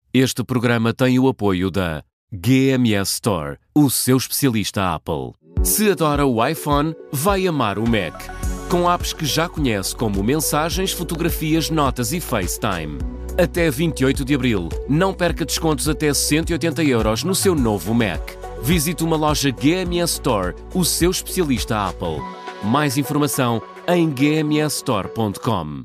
Este programa tem o apoio da GMS Store, o seu especialista Apple. Se adora o iPhone, vai amar o Mac. Com apps que já conhece como Mensagens, Fotografias, Notas e FaceTime. Até 28 de abril, não perca descontos até 180 € no seu novo Mac. Visite uma loja GMS Store, o seu especialista Apple. Mais informação em gmsstore.com.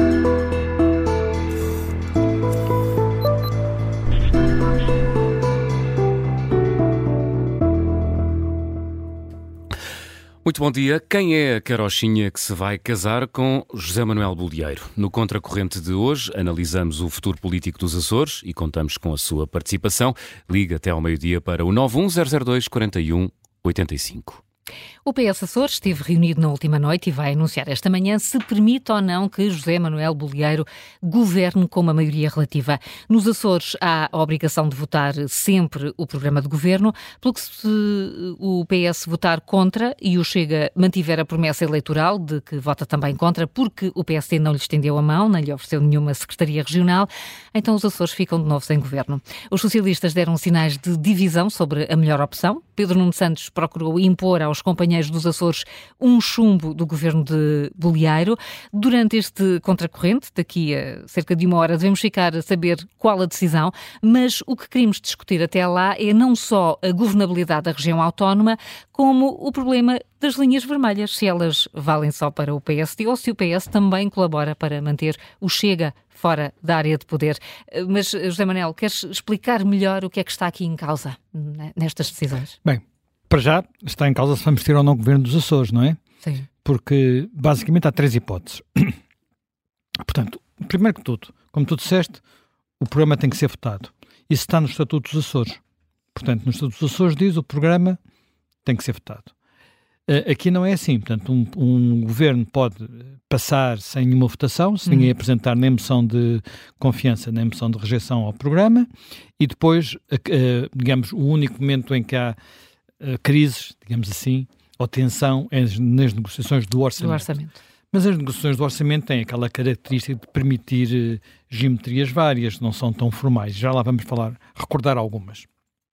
Muito bom dia. Quem é a carochinha que se vai casar com José Manuel Bolieiro? No Contracorrente de hoje, analisamos o futuro político dos Açores e contamos com a sua participação. Liga até ao meio-dia para o 91002 41 85. O PS Açores esteve reunido na última noite e vai anunciar esta manhã se permite ou não que José Manuel Bolieiro governe com uma maioria relativa. Nos Açores há a obrigação de votar sempre o programa de governo, pelo que se o PS votar contra e o Chega mantiver a promessa eleitoral de que vota também contra, porque o PSD não lhe estendeu a mão, nem lhe ofereceu nenhuma secretaria regional, então os Açores ficam de novo sem governo. Os socialistas deram sinais de divisão sobre a melhor opção. Pedro Nuno Santos procurou impor aos companheiros dos Açores um chumbo do governo de Bolieiro. Durante este contracorrente, daqui a cerca de uma hora, devemos ficar a saber qual a decisão, mas o que queremos discutir até lá é não só a governabilidade da região autónoma, como o problema das linhas vermelhas, se elas valem só para o PSD ou se o PS também colabora para manter o Chega fora da área de poder. Mas, José Manuel, queres explicar melhor o que é que está aqui em causa nestas decisões? Bem, para já está em causa se vamos ter ou não o governo dos Açores, não é? Sim. Porque, basicamente, há três hipóteses. Portanto, primeiro que tudo, como tu disseste, o programa tem que ser votado. Isso está no Estatuto dos Açores. Portanto, no Estatuto dos Açores diz o programa tem que ser votado. Aqui não é assim. Portanto, um governo pode passar sem nenhuma votação, se ninguém apresentar nem moção de confiança, nem moção de rejeição ao programa, e depois, digamos, o único momento em que há crises, digamos assim, ou tensão é nas negociações do orçamento. Mas as negociações do orçamento têm aquela característica de permitir geometrias várias, não são tão formais. Já lá vamos recordar algumas.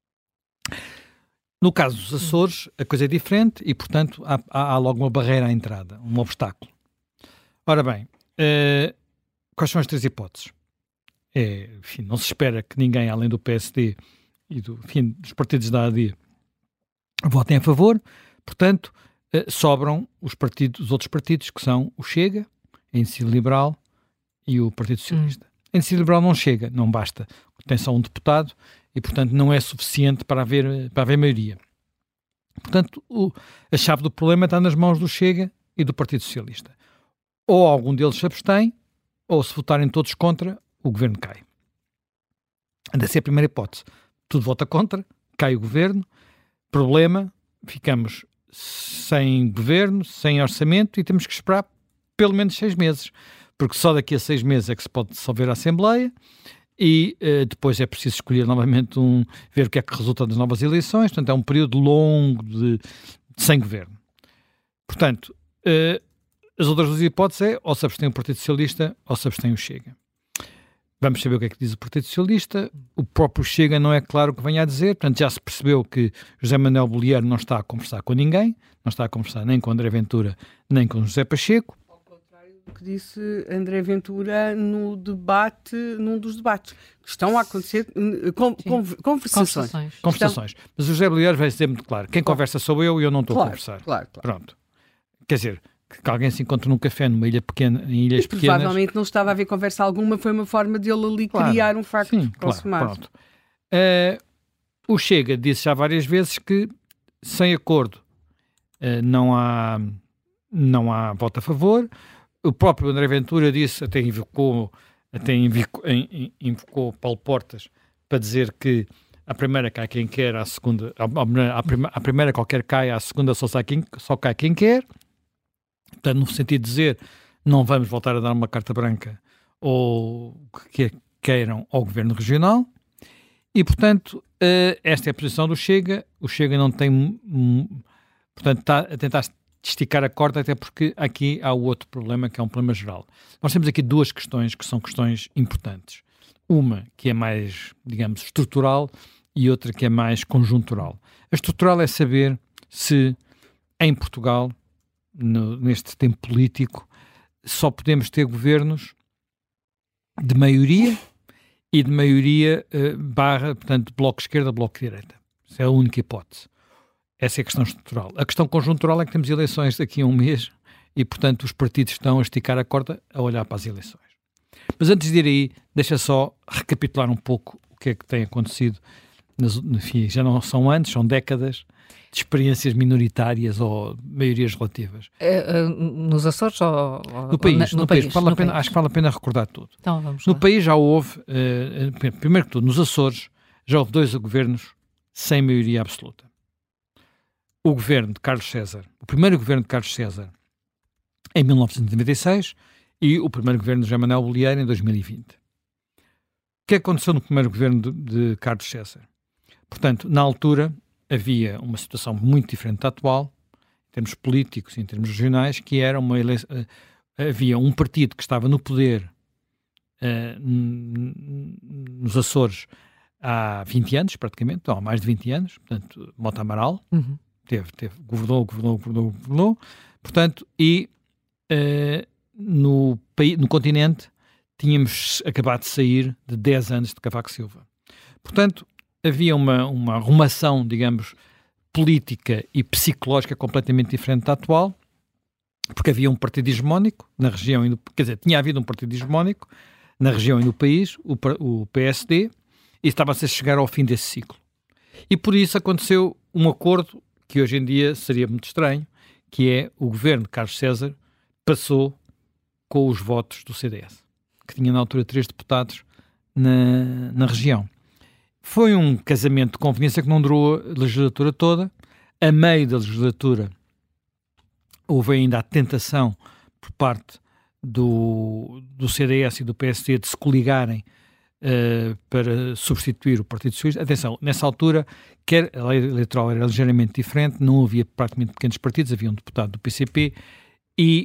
No caso dos Açores, a coisa é diferente e, portanto, há logo uma barreira à entrada, um obstáculo. Ora bem, quais são as três hipóteses? Enfim, não se espera que ninguém, além do PSD e dos partidos da AD, votem a favor, portanto, sobram os outros partidos, que são o Chega, a Iniciativa Liberal e o Partido Socialista. A Iniciativa Liberal não chega, não basta, tem só um deputado e, portanto, não é suficiente para haver maioria. Portanto, a chave do problema está nas mãos do Chega e do Partido Socialista. Ou algum deles se abstém, ou se votarem todos contra, o governo cai. Essa é a primeira hipótese. Tudo vota contra, cai o governo. Problema, ficamos sem governo, sem orçamento e temos que esperar pelo menos 6 meses, porque só daqui a 6 meses é que se pode dissolver a Assembleia e depois é preciso escolher novamente ver o que é que resulta das novas eleições, portanto é um período longo sem governo. Portanto, as outras duas hipóteses é ou se abstém o Partido Socialista ou se abstém o Chega. Vamos saber o que é que diz o Partido Socialista. O próprio Chega não é claro o que venha a dizer. Portanto, já se percebeu que José Manuel Bolieiro não está a conversar com ninguém. Não está a conversar nem com André Ventura, nem com José Pacheco. Ao contrário do que disse André Ventura num dos debates. Estão a acontecer conversações. Mas o José Bolieiro vai dizer muito claro. Quem conversa sou eu e eu não estou a conversar. Claro. Pronto. Quer dizer, que alguém se encontre num café numa ilha pequena, em ilhas pequenas... Provavelmente não estava a haver conversa alguma, foi uma forma dele ali criar um facto consumado. O Chega disse já várias vezes que, sem acordo, não há voto a favor. O próprio André Ventura disse, até invocou Paulo Portas para dizer que a primeira cai quem quer, a segunda... A primeira qualquer cai, a segunda só cai quem quer. Portanto, no sentido de dizer, não vamos voltar a dar uma carta branca ou que queiram ao Governo Regional. E, portanto, esta é a posição do Chega. O Chega não tem... Portanto, está a tentar esticar a corda, até porque aqui há o outro problema, que é um problema geral. Nós temos aqui duas questões que são questões importantes. uma que é mais, digamos, estrutural e outra que é mais conjuntural. A estrutural é saber se em Portugal, neste tempo político, só podemos ter governos de maioria e de maioria barra, portanto, bloco de esquerda, bloco de direita. Essa é a única hipótese. Essa é a questão estrutural. A questão conjuntural é que temos eleições daqui a um mês e, portanto, os partidos estão a esticar a corda a olhar para as eleições. Mas antes de ir aí, deixa só recapitular um pouco o que é que tem acontecido. Enfim, já não são anos, são décadas de experiências minoritárias ou maiorias relativas. Nos Açores ou no país? No país. país. Acho que vale a pena recordar tudo. Então, vamos no lá. país já houve, primeiro que tudo, nos Açores, já houve 2 governos sem maioria absoluta. O governo de Carlos César, o primeiro governo de Carlos César, em 1996, e o primeiro governo de José Manuel Bolieiro, em 2020. O que aconteceu no primeiro governo de Carlos César? Portanto, na altura, havia uma situação muito diferente da atual, em termos políticos e em termos regionais, que era havia um partido que estava no poder nos Açores há 20 anos, praticamente, ou há mais de 20 anos, portanto, Mota Amaral, governou, portanto, e no continente tínhamos acabado de sair de 10 anos de Cavaco Silva. Portanto, havia uma arrumação, digamos, política e psicológica completamente diferente da atual, porque havia um partido hegemónico na região, tinha havido um partido hegemónico na região e no país, o PSD, e estava-se a chegar ao fim desse ciclo. E por isso aconteceu um acordo que hoje em dia seria muito estranho, que é o governo de Carlos César passou com os votos do CDS, que tinha na altura 3 deputados na região. Foi um casamento de conveniência que não durou a legislatura toda. A meio da legislatura houve ainda a tentação por parte do CDS e do PSD de se coligarem para substituir o Partido Socialista. Atenção, nessa altura, quer a lei eleitoral era ligeiramente diferente, não havia praticamente pequenos partidos, havia um deputado do PCP e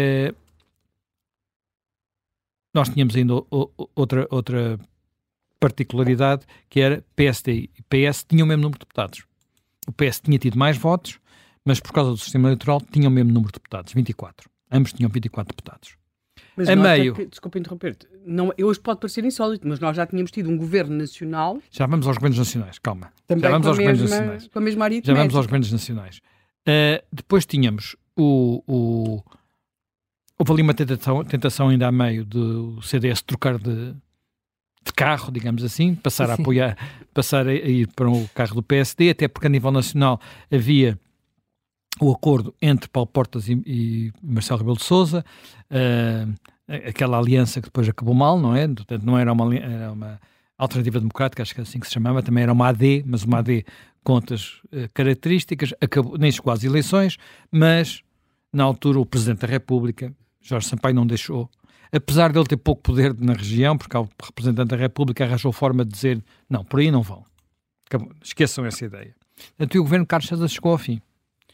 nós tínhamos ainda outra particularidade, que era PSD e PS tinham o mesmo número de deputados. O PS tinha tido mais votos, mas por causa do sistema eleitoral tinham o mesmo número de deputados, 24. Ambos tinham 24 deputados. Mas a meio... Desculpa interromper-te. Hoje pode parecer insólito, mas nós já tínhamos tido um governo nacional... Já vamos aos governos nacionais, calma. Também já vamos com, aos governos nacionais. Com a mesma área já vamos aos governos nacionais. Depois tínhamos houve ali uma tentação ainda a meio do CDS trocar de carro, digamos assim, passar a apoiar, passar a ir para o carro do PSD, até porque a nível nacional havia o acordo entre Paulo Portas e Marcelo Rebelo de Sousa, aquela aliança que depois acabou mal, não é? Portanto, não era uma alternativa democrática, acho que é assim que se chamava, também era uma AD, mas uma AD com outras características, nem chegou às eleições, mas na altura o Presidente da República, Jorge Sampaio, não deixou. Apesar de ele ter pouco poder na região, porque o representante da República arranjou forma de dizer não, por aí não vão. Esqueçam essa ideia. Portanto, e o governo de Carlos César chegou ao fim.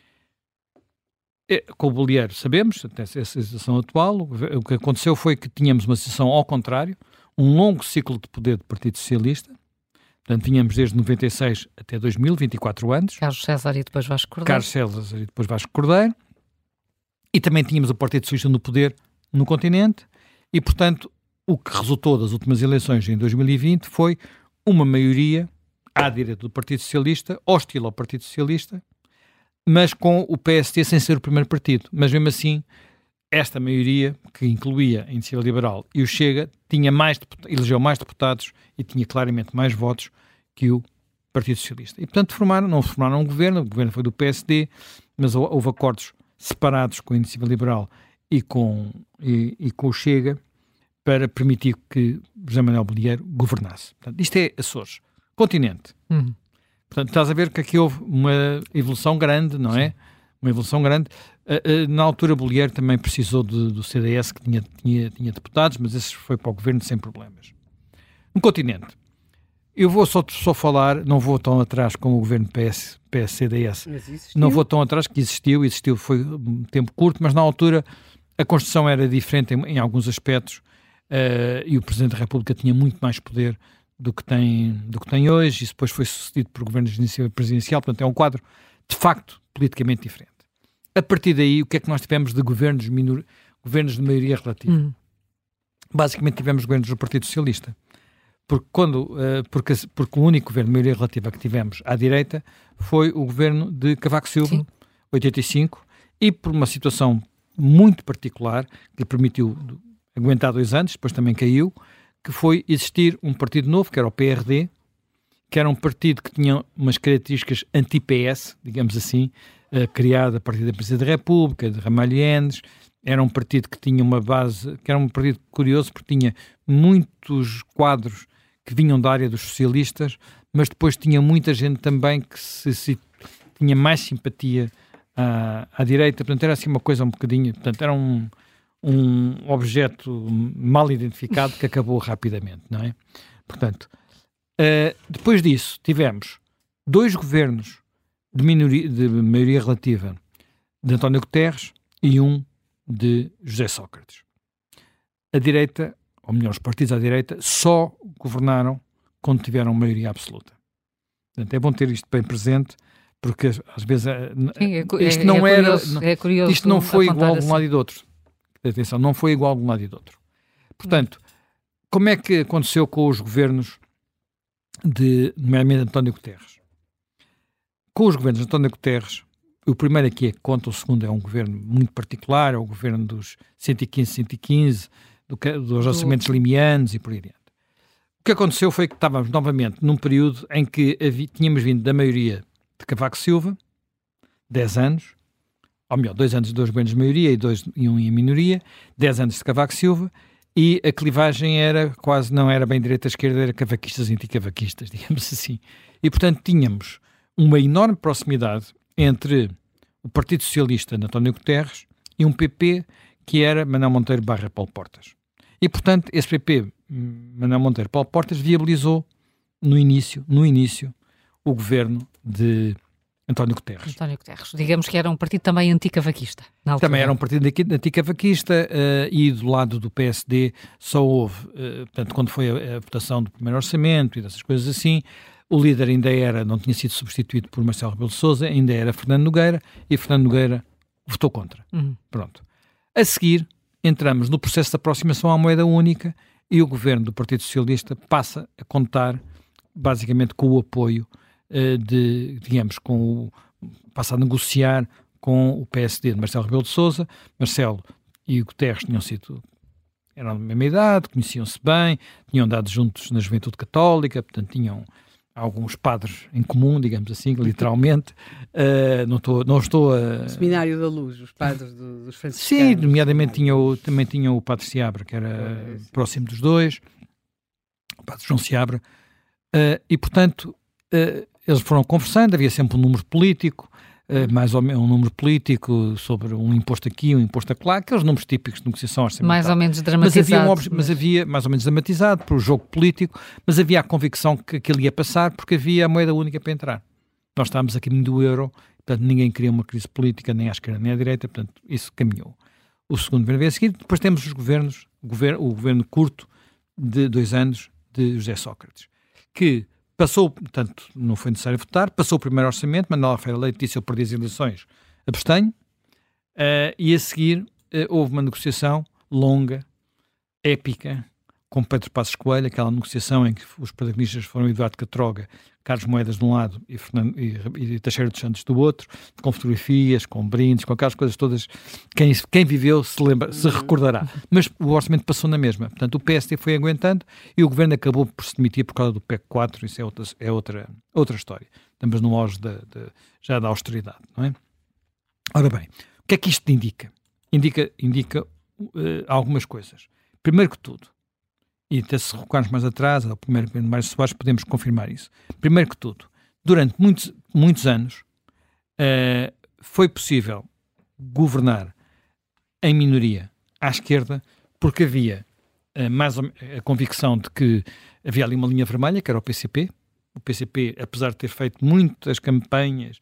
Com o Bolieiro, sabemos, até essa situação atual, o que aconteceu foi que tínhamos uma situação ao contrário, um longo ciclo de poder do Partido Socialista. Portanto, tínhamos desde 96 até 2000, 24 anos. Carlos César e depois Vasco Cordeiro. Carlos César e depois Vasco Cordeiro. E também tínhamos o Partido Socialista no poder no continente. E, portanto, o que resultou das últimas eleições em 2020 foi uma maioria à direita do Partido Socialista, hostil ao Partido Socialista, mas com o PSD sem ser o primeiro partido. Mas, mesmo assim, esta maioria, que incluía a Iniciativa Liberal e o Chega, elegeu mais deputados e tinha claramente mais votos que o Partido Socialista. E, portanto, não formaram um governo, o governo foi do PSD, mas houve acordos separados com a Iniciativa Liberal e com o Chega para permitir que José Manuel Bolieiro governasse. Portanto, isto é Açores. Continente. Portanto, estás a ver que aqui houve uma evolução grande, não é? Uma evolução grande. Na altura, Bolieiro também precisou do CDS, que tinha deputados, mas esse foi para o governo sem problemas. No continente, eu vou só falar, não vou tão atrás como o governo PS-CDS. Não vou tão atrás, que existiu, foi um tempo curto, mas na altura a Constituição era diferente em alguns aspectos. e o Presidente da República tinha muito mais poder do que tem hoje, e depois foi sucedido por governos de iniciativa presidencial, portanto é um quadro, de facto, politicamente diferente. A partir daí, o que é que nós tivemos de governos de maioria relativa? Basicamente tivemos governos do Partido Socialista, porque o único governo de maioria relativa que tivemos à direita foi o governo de Cavaco Silva, 85, e por uma situação muito particular, que lhe permitiu aguentar 2 anos, depois também caiu, que foi existir um partido novo, que era o PRD, que era um partido que tinha umas características anti-PS, digamos assim, criado a partir da Presidência da República, de Ramalhianes. Era um partido que tinha uma base, que era um partido curioso, porque tinha muitos quadros que vinham da área dos socialistas, mas depois tinha muita gente também que tinha mais simpatia à direita. Portanto, era assim uma coisa um bocadinho... Portanto, era um objeto mal identificado que acabou rapidamente, não é? Portanto, depois disso, tivemos 2 governos de maioria relativa de António Guterres e um de José Sócrates. A direita, ou melhor, os partidos à direita, só governaram quando tiveram maioria absoluta. Portanto, é bom ter isto bem presente, porque às vezes isto não era... curioso isto não foi igual de um assim. lado e do outro. Atenção, não foi igual de um lado e do outro. Portanto, como é que aconteceu com os governos nomeadamente António Guterres? Com os governos de António Guterres, o primeiro aqui é que conta, o segundo é um governo muito particular, é o governo dos 115, dos orçamentos limianos e por aí adiante. O que aconteceu foi que estávamos novamente num período em que tínhamos vindo da maioria de Cavaco Silva, 10 anos, ou melhor, 2 anos de 2 governos de maioria e um em minoria, 10 anos de Cavaco Silva, e a clivagem não era bem direita-esquerda, era cavaquistas e anticavaquistas, digamos assim. E, portanto, tínhamos uma enorme proximidade entre o Partido Socialista de António Guterres e um PP que era Manuel Monteiro / Paulo Portas. E, portanto, esse PP, Manuel Monteiro / Paulo Portas, viabilizou no início, o governo de António Guterres. Digamos que era um partido também anticavaquista. Também era um partido anticavaquista e do lado do PSD só houve, portanto, quando foi a votação do primeiro orçamento e dessas coisas assim, o líder não tinha sido substituído por Marcelo Rebelo de Sousa, ainda era Fernando Nogueira, e Fernando Nogueira votou contra. Pronto. A seguir, entramos no processo de aproximação à moeda única e o governo do Partido Socialista passa a contar basicamente com o apoio passa a negociar com o PSD de Marcelo Rebelo de Sousa. Marcelo e o Guterres eram da mesma idade, conheciam-se bem, tinham andado juntos na Juventude Católica, portanto tinham alguns padres em comum, digamos assim, literalmente. Não estou a... Seminário da Luz, os padres dos franciscanos. Sim, nomeadamente também tinha o padre Seabra, que era próximo dos dois, o padre João Seabra, e portanto eles foram conversando, havia sempre um número político, mais ou menos um número político sobre um imposto aqui, um imposto acolá, aqueles números típicos de negociação orçamental. Mais ou menos dramatizado. Mas havia mais ou menos dramatizado por jogo político, mas havia a convicção que aquilo ia passar porque havia a moeda única para entrar. Nós estávamos a caminho do euro, portanto ninguém queria uma crise política, nem à esquerda nem à direita, portanto isso caminhou. O segundo governo veio a seguir, depois temos o governo curto de 2 anos de José Sócrates, que passou, portanto, não foi necessário votar, passou o primeiro orçamento, Manuel Ferreira Leite disse: eu perdi as eleições, abstenho, e a seguir houve uma negociação longa, épica, com Pedro Passos Coelho, aquela negociação em que os protagonistas foram Eduardo Catroga, Carlos Moedas de um lado e Teixeira dos Santos do outro, com fotografias, com brindes, com aquelas coisas todas. Quem viveu se recordará. Mas o orçamento passou na mesma. Portanto, o PSD foi aguentando e o governo acabou por se demitir por causa do PEC 4. Isso é outra história. Estamos no auge já da austeridade, não é? Ora bem, o que é que isto indica? Indica algumas coisas. Primeiro que tudo, e até se recuarmos mais atrás, ao primeiro governo Mário Soares, podemos confirmar isso. Primeiro que tudo, durante muitos anos foi possível governar em minoria à esquerda, porque havia a convicção de que havia ali uma linha vermelha, que era o PCP. O PCP, apesar de ter feito muitas campanhas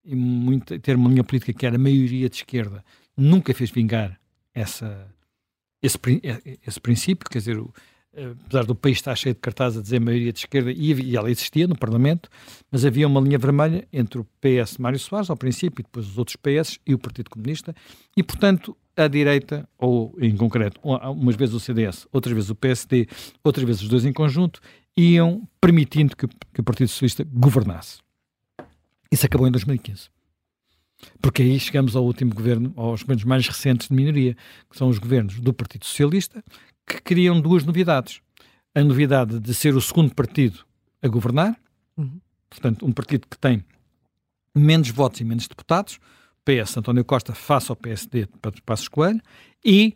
e ter uma linha política que era a maioria de esquerda, nunca fez vingar essa esse princípio, quer dizer, apesar do país estar cheio de cartazes a dizer maioria de esquerda, e ela existia no Parlamento, mas havia uma linha vermelha entre o PS de Mário Soares, ao princípio, e depois os outros PS e o Partido Comunista, e, portanto, a direita, ou em concreto, umas vezes o CDS, outras vezes o PSD, outras vezes os dois em conjunto, iam permitindo que o Partido Socialista governasse. Isso acabou em 2015. Porque aí chegamos ao último governo, aos governos mais recentes de minoria, que são os governos do Partido Socialista, que criam duas novidades. A novidade de ser o segundo partido a governar, portanto, um partido que tem menos votos e menos deputados, PS António Costa face ao PSD de Passos Coelho, e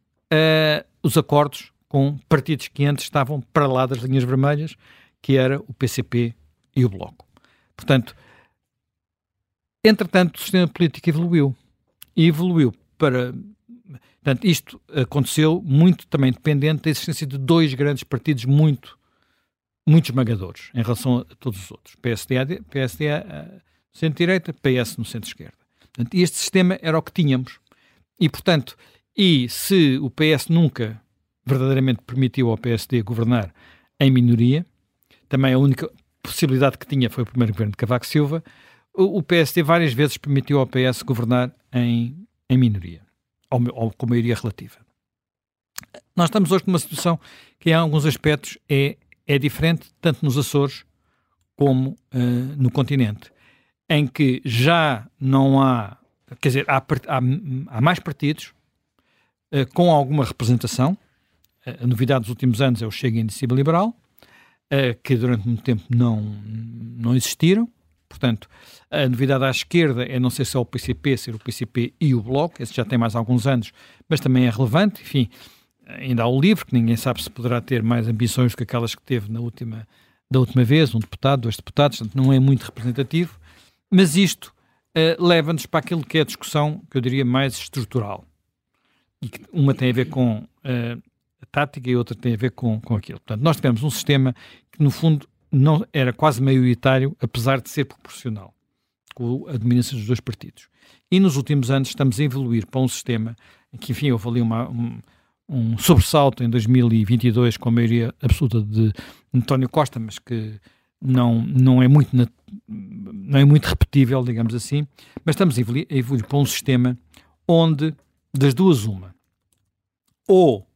os acordos com partidos que antes estavam para lá das linhas vermelhas, que era o PCP e o Bloco. Portanto, entretanto, o sistema político evoluiu. E evoluiu para... Portanto, isto aconteceu muito também dependente da existência de dois grandes partidos muito esmagadores em relação a todos os outros. PSD no centro-direita, PS no centro-esquerda. Portanto, este sistema era o que tínhamos. E, portanto, se o PS nunca verdadeiramente permitiu ao PSD governar em minoria, também a única possibilidade que tinha foi o primeiro governo de Cavaco Silva, o PSD várias vezes permitiu ao PS governar em minoria, ou com maioria relativa. Nós estamos hoje numa situação que, em alguns aspectos, é diferente, tanto nos Açores como no continente, em que já não há, quer dizer, há mais partidos com alguma representação. A novidade dos últimos anos é o Chega e a Iniciativa Liberal, que durante muito tempo não existiram. Portanto, a novidade à esquerda é não ser só o PCP, ser o PCP e o Bloco. Esse já tem mais alguns anos, mas também é relevante. Enfim, ainda há o LIVRE, que ninguém sabe se poderá ter mais ambições do que aquelas que teve da última vez, um deputado, 2 deputados, portanto não é muito representativo. Mas isto leva-nos para aquilo que é a discussão, que eu diria, mais estrutural. E que uma tem a ver com a tática e outra tem a ver com aquilo. Portanto, nós tivemos um sistema que, no fundo, não era quase maioritário, apesar de ser proporcional, com a dominância dos dois partidos. E nos últimos anos estamos a evoluir para um sistema em que, enfim, houve ali um sobressalto em 2022 com a maioria absoluta de António Costa, mas que não é muito repetível, digamos assim, mas estamos a evoluir para um sistema onde, das duas, uma, ou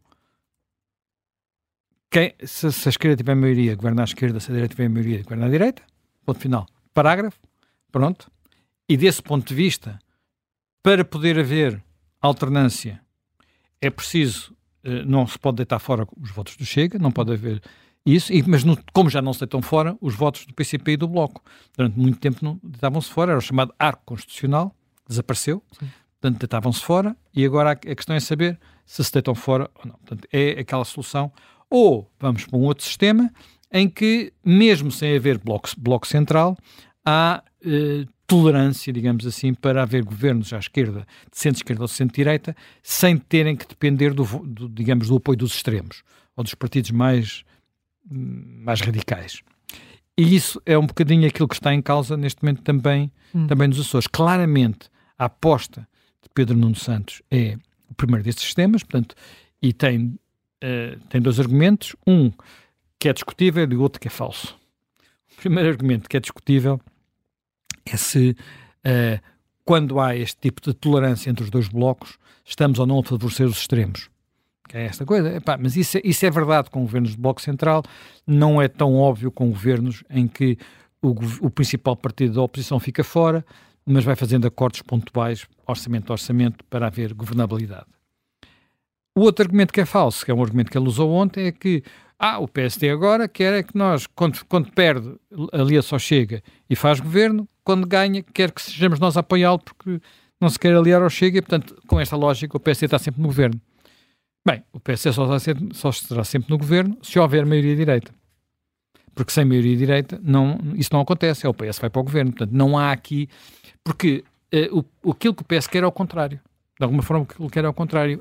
se a esquerda tiver maioria, governa à esquerda, se a direita tiver maioria, governa à direita, ponto final, parágrafo, pronto. E desse ponto de vista, para poder haver alternância, é preciso, não se pode deitar fora os votos do Chega, não pode haver isso, mas como já não se deitam fora os votos do PCP e do Bloco. Durante muito tempo não deitavam-se fora, era o chamado arco constitucional, desapareceu, portanto deitavam-se fora, e agora a questão é saber se deitam fora ou não. Portanto, é aquela solução. Ou vamos para um outro sistema em que, mesmo sem haver bloco central, há tolerância, digamos assim, para haver governos à esquerda, de centro-esquerda ou de centro-direita, sem terem que depender do apoio dos extremos, ou dos partidos mais radicais. E isso é um bocadinho aquilo que está em causa neste momento também nos Açores. Claramente, a aposta de Pedro Nuno Santos é o primeiro destes sistemas, portanto, e tem 2 argumentos, um que é discutível e o outro que é falso. O primeiro argumento que é discutível é se, quando há este tipo de tolerância entre os dois blocos, estamos ou não a favorecer os extremos. Que é esta coisa. Mas isso é verdade com governos de bloco central, não é tão óbvio com governos em que o principal partido da oposição fica fora, mas vai fazendo acordos pontuais, orçamento a orçamento, para haver governabilidade. O outro argumento que é falso, que é um argumento que ele usou ontem, é que o PSD agora quer que nós, quando perde, alia-se ao Chega e faz governo, quando ganha, quer que sejamos nós a apoiá-lo porque não se quer aliar ao Chega e, portanto, com esta lógica, o PSD está sempre no governo. Bem, o PSD só estará sempre no governo se houver maioria direita. Porque sem maioria direita isso não acontece, o PS vai para o governo. Portanto, não há aqui... Porque aquilo que o PS quer é ao contrário. De alguma forma, aquilo que quer é ao contrário.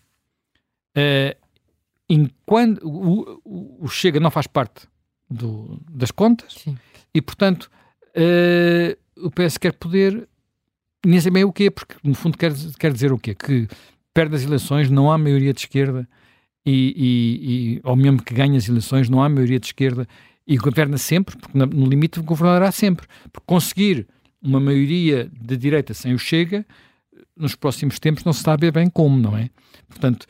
Enquanto o Chega não faz parte das contas, sim, e portanto o PS quer poder, nem sei bem o quê, porque no fundo quer dizer o quê? Que perde as eleições, não há maioria de esquerda, ou mesmo que ganhe as eleições, não há maioria de esquerda, e governa sempre, porque no limite governará sempre. Porque conseguir uma maioria de direita sem o Chega, nos próximos tempos não se sabe bem como, não é? Portanto,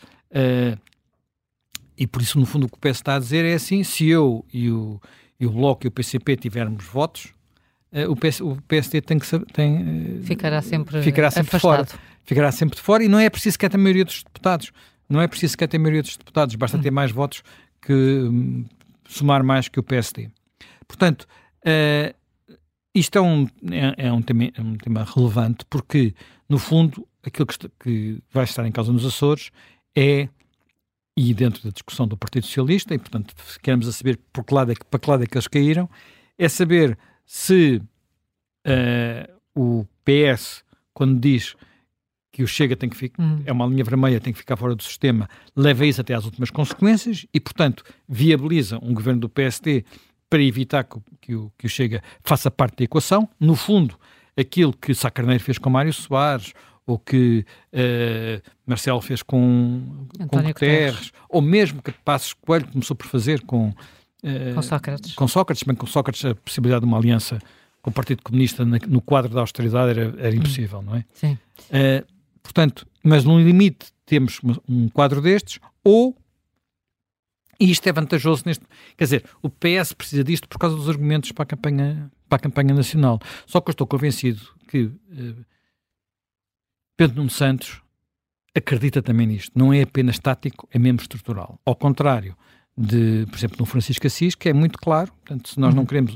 e por isso, no fundo, o que o PS está a dizer é assim: se eu e o Bloco e o PCP tivermos votos, o PSD ficará sempre de fora. Ficará sempre de fora, e não é preciso que tenha a maioria dos deputados. Não é preciso que tenha a maioria dos deputados, basta ter mais votos que somar mais que o PSD. Portanto, isto é um tema relevante, porque, no fundo, aquilo que vai estar em causa nos Açores e dentro da discussão do Partido Socialista, e, portanto, queremos a saber para que lado é que eles caíram, é saber se o PS, quando diz que o Chega tem que ficar, é uma linha vermelha, tem que ficar fora do sistema, leva isso até às últimas consequências e, portanto, viabiliza um governo do PSD para evitar que o Chega faça parte da equação. No fundo, aquilo que Sá Carneiro fez com Mário Soares, ou que Marcelo fez com Guterres, ou mesmo que Passos Coelho começou por fazer com Sócrates. Com Sócrates, a possibilidade de uma aliança com o Partido Comunista no quadro da austeridade era impossível, não é? Sim. Portanto, mas no limite temos um quadro destes, e isto é vantajoso quer dizer, o PS precisa disto por causa dos argumentos para a campanha nacional. Só que eu estou convencido que Pedro Nuno Santos acredita também nisto. Não é apenas tático, é mesmo estrutural. Ao contrário por exemplo, no Francisco Assis, que é muito claro. Portanto, se nós não queremos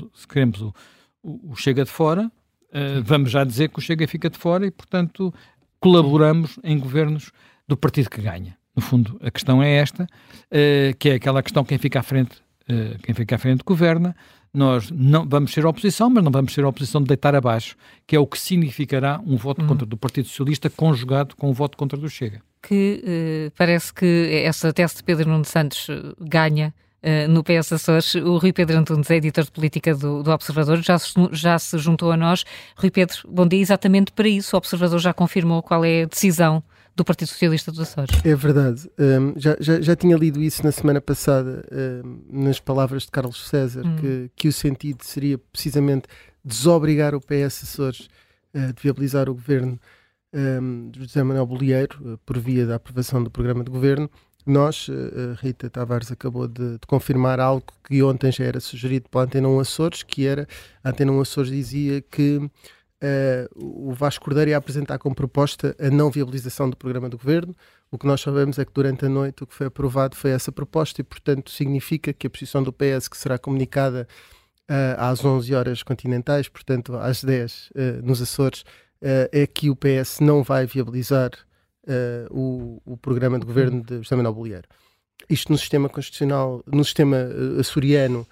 o Chega de fora, vamos já dizer que o Chega fica de fora e, portanto, colaboramos em governos do partido que ganha. No fundo, a questão é esta, que é aquela questão: quem fica à frente governa. Nós não vamos ser a oposição, mas não vamos ser a oposição de deitar abaixo, que é o que significará um voto contra do Partido Socialista conjugado com o voto contra do Chega. Que parece que essa tese de Pedro Nuno Santos ganha no PS Açores. O Rui Pedro Antunes é editor de política do Observador, já se juntou a nós. Rui Pedro, bom dia. Exatamente para isso, o Observador já confirmou qual é a decisão do Partido Socialista dos Açores. É verdade. Já tinha lido isso na semana passada, nas palavras de Carlos César, que o sentido seria precisamente desobrigar o PS Açores de viabilizar o governo de José Manuel Bolieiro, por via da aprovação do programa de governo. Nós, Rita Tavares acabou de confirmar algo que ontem já era sugerido pela Antena 1 Açores, que era, a Antena 1 Açores dizia que o Vasco Cordeiro ia apresentar como proposta a não viabilização do programa do governo. O que nós sabemos é que durante a noite o que foi aprovado foi essa proposta e, portanto, significa que a posição do PS, que será comunicada às 11 horas continentais, portanto às 10 nos Açores, é que o PS não vai viabilizar o programa de governo de José Manuel Bolieiro. Isto no sistema constitucional, no sistema açoriano,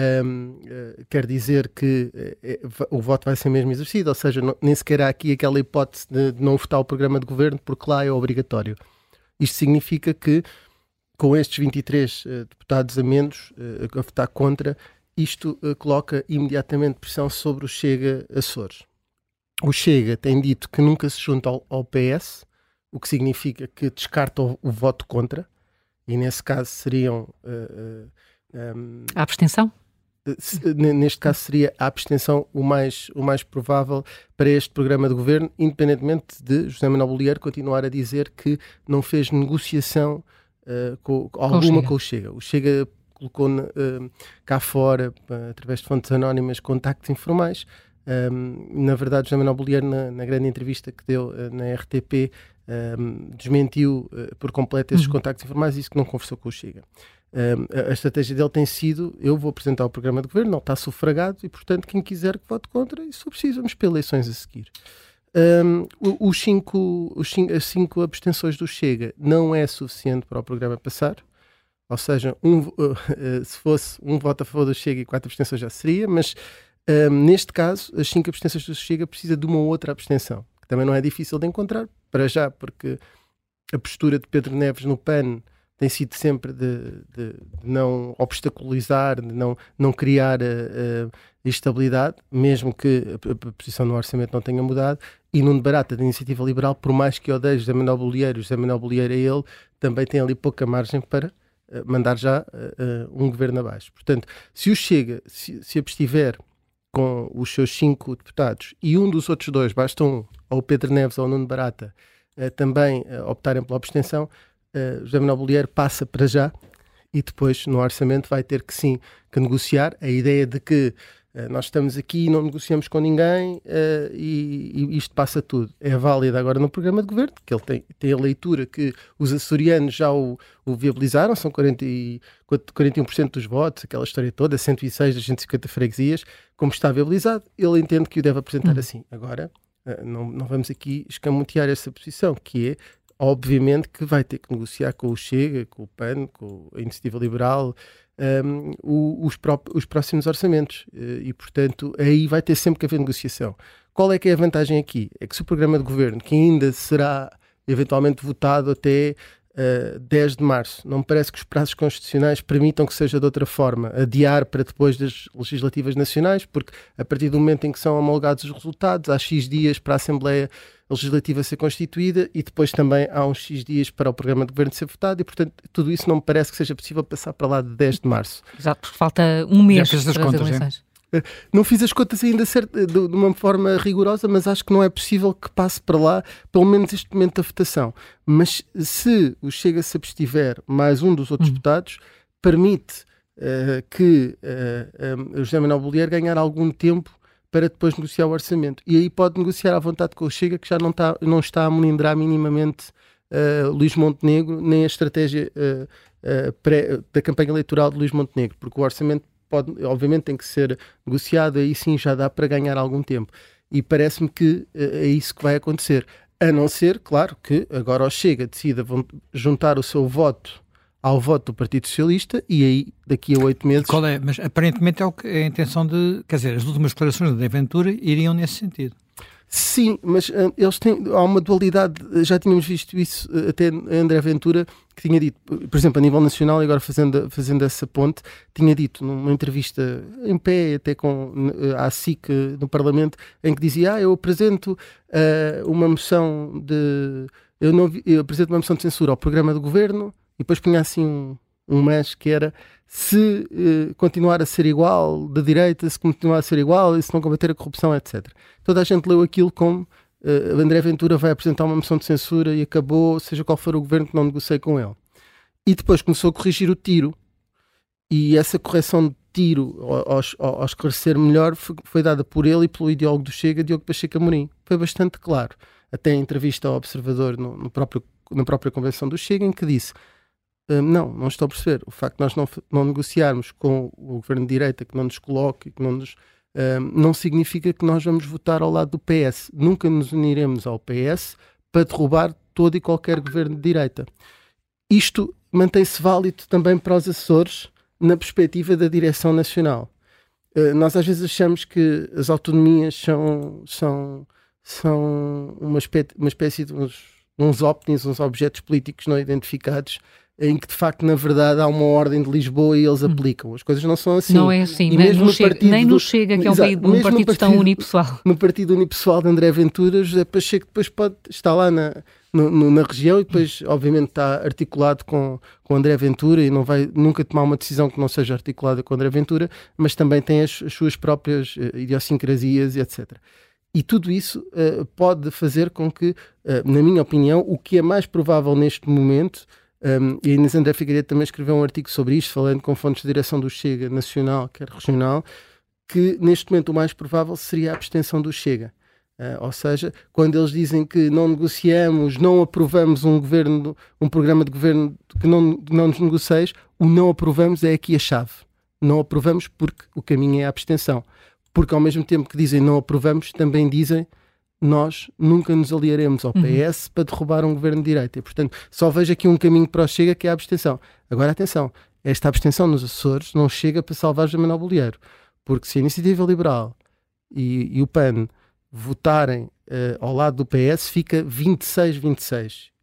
quer dizer que o voto vai ser mesmo exercido, ou seja, nem sequer há aqui aquela hipótese de não votar o programa de governo, porque lá é obrigatório. Isto significa que, com estes 23 deputados a menos a votar contra, isto coloca imediatamente pressão sobre o Chega Açores. O Chega tem dito que nunca se junta ao PS, o que significa que descarta o voto contra, e nesse caso seriam... a abstenção? Neste caso seria a abstenção o mais provável para este programa de governo, independentemente de José Manuel Bolieiro continuar a dizer que não fez negociação alguma com o Chega. O Chega colocou cá fora, através de fontes anónimas, contactos informais. Na verdade, José Manuel Bolieiro, na grande entrevista que deu na RTP, desmentiu por completo esses contactos informais e disse que não conversou com o Chega. A estratégia dele tem sido: eu vou apresentar o programa de governo, não está sufragado e, portanto, quem quiser que vote contra, e se for preciso, vamos para eleições a seguir. As 5 abstenções do Chega não é suficiente para o programa passar, ou seja, se fosse um voto a favor do Chega e 4 abstenções já seria, mas neste caso, as 5 abstenções do Chega precisa de uma outra abstenção, que também não é difícil de encontrar, para já, porque a postura de Pedro Neves no PAN tem sido sempre de não obstaculizar, de não criar estabilidade, mesmo que a posição no orçamento não tenha mudado. E Nuno Barata, da Iniciativa Liberal, por mais que odeie José Manuel Bolieiro, José Manuel Bolieiro é ele, também tem ali pouca margem para mandar já um governo abaixo. Portanto, se o Chega se abstiver com os seus 5 deputados e um dos outros 2, basta um, ou o Pedro Neves ou o Nuno Barata, também optarem pela abstenção, José Manuel Bolieiro passa para já e depois no orçamento vai ter que negociar. A ideia de que nós estamos aqui e não negociamos com ninguém e isto passa tudo é válida agora no programa de governo, que ele tem a leitura que os açorianos já o viabilizaram, são 41% dos votos, aquela história toda, 106 das 150 freguesias, como está viabilizado, ele entende que o deve apresentar assim. Agora, não vamos aqui escamotear essa posição, que é, obviamente, que vai ter que negociar com o Chega, com o PAN, com a Iniciativa Liberal, os próximos orçamentos e, portanto, aí vai ter sempre que haver negociação. Qual é que é a vantagem aqui? É que se o programa de governo, que ainda será eventualmente votado até 10 de março, não me parece que os prazos constitucionais permitam que seja de outra forma, adiar para depois das legislativas nacionais, porque a partir do momento em que são homologados os resultados, há X dias para a Assembleia Legislativa ser constituída e depois também há uns X dias para o programa de governo ser votado e, portanto, tudo isso não me parece que seja possível passar para lá de 10 de março. Exato, porque falta um mês para as contas, as eleições. Não fiz as contas ainda de uma forma rigorosa, mas acho que não é possível que passe para lá, pelo menos este momento da votação. Mas se o Chega se abstiver mais um dos outros deputados, permite que o José Manuel Bolieiro ganhar algum tempo para depois negociar o orçamento. E aí pode negociar à vontade com o Chega, que já não está a monitorar minimamente Luís Montenegro, nem a estratégia da campanha eleitoral de Luís Montenegro, porque o orçamento obviamente tem que ser negociado, aí sim já dá para ganhar algum tempo. E parece-me que é isso que vai acontecer. A não ser, claro, que agora o Chega decida juntar o seu voto ao voto do Partido Socialista e aí daqui a 8 meses... Mas aparentemente é a intenção de... Quer dizer, as últimas declarações da Ventura iriam nesse sentido. Sim, mas há uma dualidade, já tínhamos visto isso até André Ventura, que tinha dito, por exemplo, a nível nacional, e agora fazendo essa ponte, tinha dito numa entrevista em pé, até com a SIC no Parlamento, em que dizia, eu apresento uma moção eu apresento uma moção de censura ao programa do governo, e depois punha assim um mas que era se continuar a ser igual da direita, se continuar a ser igual e se não combater a corrupção, etc. Toda a gente leu aquilo como André Ventura vai apresentar uma moção de censura e acabou, seja qual for o governo, que não negocie com ele. E depois começou a corrigir o tiro e essa correção de tiro ao esclarecer melhor foi dada por ele e pelo ideólogo do Chega, Diogo Pacheco Amorim. Foi bastante claro. Até em entrevista ao Observador na própria convenção do Chega, em que disse não estou a perceber. O facto de nós não negociarmos com o governo de direita, que não nos coloque, que não significa que nós vamos votar ao lado do PS. Nunca nos uniremos ao PS para derrubar todo e qualquer governo de direita. Isto mantém-se válido também para os Açores na perspectiva da direção nacional. Nós às vezes achamos que as autonomias são uma espécie de uns óptimos, uns objetos políticos não identificados, em que de facto, na verdade, há uma ordem de Lisboa e eles aplicam. As coisas não são assim. Não é assim, nem no Chega, que é um partido tão unipessoal. No partido unipessoal de André Ventura, José Pacheco depois pode estar lá na região e depois, obviamente, está articulado com André Ventura e não vai nunca tomar uma decisão que não seja articulada com André Ventura, mas também tem as suas próprias idiosincrasias e etc. E tudo isso pode fazer com que, na minha opinião, o que é mais provável neste momento... e a Inês André Figueiredo também escreveu um artigo sobre isto, falando com fontes de direção do Chega, nacional, quer regional, que neste momento o mais provável seria a abstenção do Chega. Ou seja, quando eles dizem que não negociamos, não aprovamos um programa de governo que não nos negocies, o não aprovamos é aqui a chave. Não aprovamos porque o caminho é a abstenção. Porque ao mesmo tempo que dizem não aprovamos, também dizem nós nunca nos aliaremos ao PS para derrubar um governo de direita. E, portanto, só vejo aqui um caminho para o Chega, que é a abstenção. Agora, atenção, esta abstenção nos Açores não chega para salvar José Manuel Bolieiro, porque se a Iniciativa Liberal e o PAN votarem ao lado do PS, fica 26-26.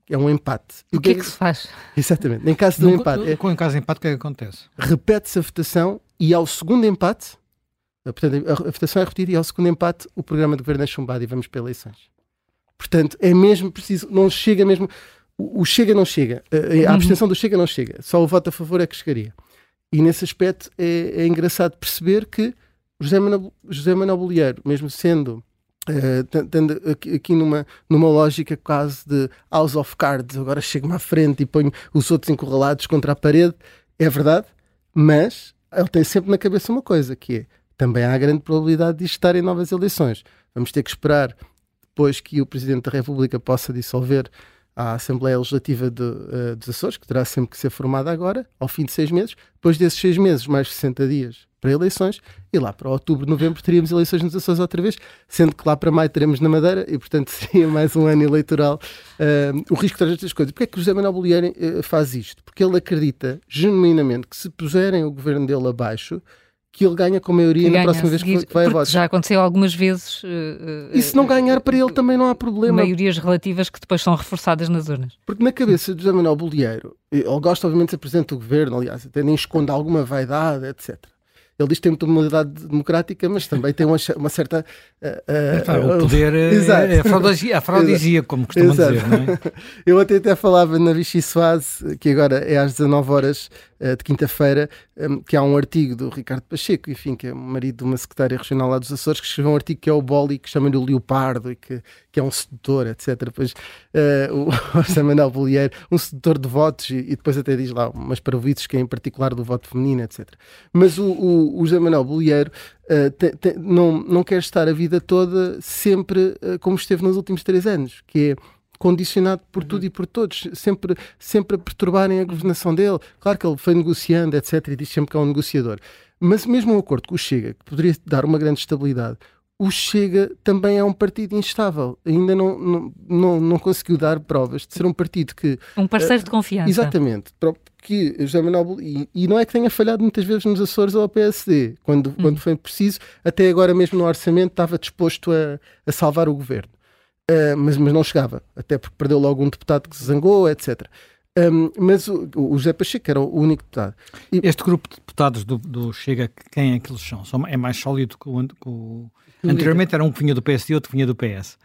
é um empate. O que é que se faz? Exatamente. Em caso de um empate... Com caso de empate, o que é que acontece? Repete-se a votação e ao segundo empate, portanto, a votação é repetida e ao segundo empate o programa de governo é chumbado e vamos para eleições. Portanto, é mesmo preciso... Não chega mesmo... O Chega não chega. A abstenção do Chega não chega. Só o voto a favor é que chegaria. E nesse aspecto é engraçado perceber que José Manuel Bolieiro, mesmo sendo... estando aqui numa lógica quase de House of Cards, agora chego-me à frente e ponho os outros encurralados contra a parede, é verdade, mas ele tem sempre na cabeça uma coisa, que é, também há grande probabilidade de estar em novas eleições. Vamos ter que esperar depois que o Presidente da República possa dissolver a Assembleia Legislativa dos Açores, que terá sempre que ser formada agora, ao fim de 6 meses, depois desses 6 meses, mais 60 dias para eleições, e lá para outubro, novembro, teríamos eleições nos Açores outra vez, sendo que lá para maio teremos na Madeira, e portanto seria mais um ano eleitoral. O risco traz estas coisas. Porquê é que o José Manuel Bolieiro faz isto? Porque ele acredita, genuinamente, que se puserem o governo dele abaixo, que ele ganha com maioria na próxima vez que vai a votos. Já aconteceu algumas vezes. E se não ganhar para ele também não há problema. Maiorias relativas que depois são reforçadas nas urnas. Porque na cabeça de José Manuel Bolieiro, ele gosta obviamente de ser presidente do governo, aliás, até nem esconde alguma vaidade, etc. Ele diz que tem muita modalidade democrática, mas também tem uma certa... o poder é afrodisia, como costumam dizer, não é? Eu até falava na Vichy Soase, que agora é às 19 horas de quinta-feira, que há um artigo do Ricardo Pacheco, enfim, que é marido de uma secretária regional lá dos Açores, que escreveu um artigo que é o Boli, que chama-lhe o Leopardo, e que é um sedutor, etc. Depois o José Manuel Bolieiro, um sedutor de votos, e depois até diz lá umas parvoíces que é em particular do voto feminino, etc. Mas o José Manuel Bolieiro não quer estar a vida toda sempre como esteve nos últimos 3 anos, que é condicionado por tudo e por todos, sempre a perturbarem a governação dele. Claro que ele foi negociando, etc., e diz sempre que é um negociador. Mas mesmo um acordo com o Chega, que poderia dar uma grande estabilidade, o Chega também é um partido instável. Ainda não conseguiu dar provas de ser um partido que... Um parceiro de confiança. Exatamente. Que José Manuel, e não é que tenha falhado muitas vezes nos Açores ou ao PSD, quando foi preciso, até agora mesmo no orçamento estava disposto a salvar o governo. Mas não chegava, até porque perdeu logo um deputado que se zangou, etc. Mas o José Pacheco era o único deputado. Este grupo de deputados do Chega, quem é que eles são? É mais sólido que o... Anteriormente era um que vinha do PSD e outro que vinha do PS.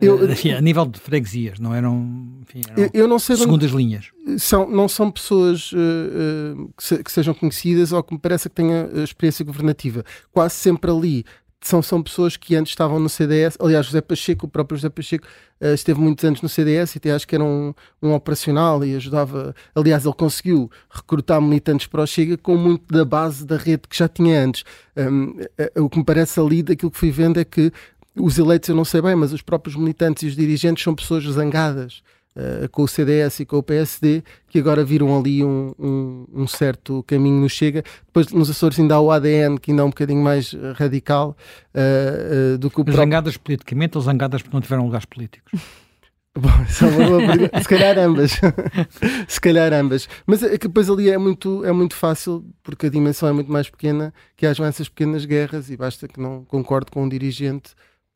A nível de freguesias, não eram, enfim, eu não sei segundas linhas. Não são pessoas que sejam conhecidas ou que me parece que tenham experiência governativa. Quase sempre ali são pessoas que antes estavam no CDS. Aliás, o próprio José Pacheco esteve muitos anos no CDS e até acho que era um operacional e ajudava. Aliás, ele conseguiu recrutar militantes para o Chega com muito da base da rede que já tinha antes. O que me parece ali daquilo que fui vendo é que os eleitos, eu não sei bem, mas os próprios militantes e os dirigentes são pessoas zangadas com o CDS e com o PSD, que agora viram ali um certo caminho no Chega. Depois nos Açores ainda há o ADN, que ainda é um bocadinho mais radical do que o próprio... Zangadas politicamente ou zangadas porque não tiveram lugares políticos? Bom, se calhar ambas. Se calhar ambas. Mas é que depois ali é muito fácil, porque a dimensão é muito mais pequena, que hajam essas pequenas guerras e basta que não concorde com um dirigente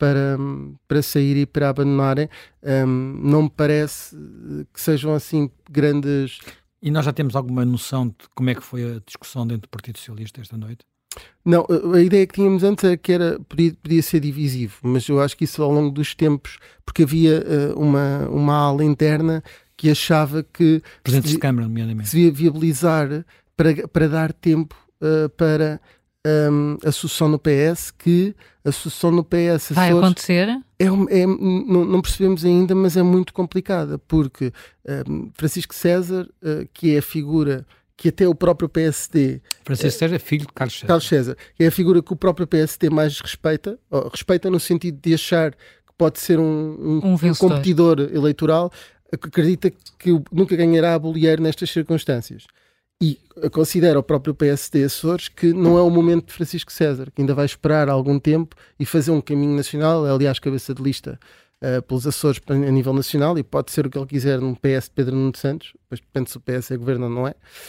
para sair e para abandonarem. Não me parece que sejam assim grandes... E nós já temos alguma noção de como é que foi a discussão dentro do Partido Socialista esta noite? Não, a ideia que tínhamos antes era que podia ser divisivo, mas eu acho que isso ao longo dos tempos, porque havia uma ala interna que achava que Presidentes de Câmara, nomeadamente, se devia viabilizar para dar tempo para a sucessão no PS, que a sucessão no PS vai acontecer? Não percebemos ainda, mas é muito complicada, porque Francisco César, que é a figura que até o próprio PSD... Francisco César é filho de Carlos César. Carlos César. É a figura que o próprio PSD mais respeita no sentido de achar que pode ser um competidor eleitoral, acredita que nunca ganhará a Bolieiro nestas circunstâncias. E considera o próprio PSD Açores que não é o momento de Francisco César, que ainda vai esperar algum tempo e fazer um caminho nacional, aliás, cabeça de lista pelos Açores a nível nacional, e pode ser o que ele quiser num PS de Pedro Nuno Santos, depois depende se o PS é governo ou não é,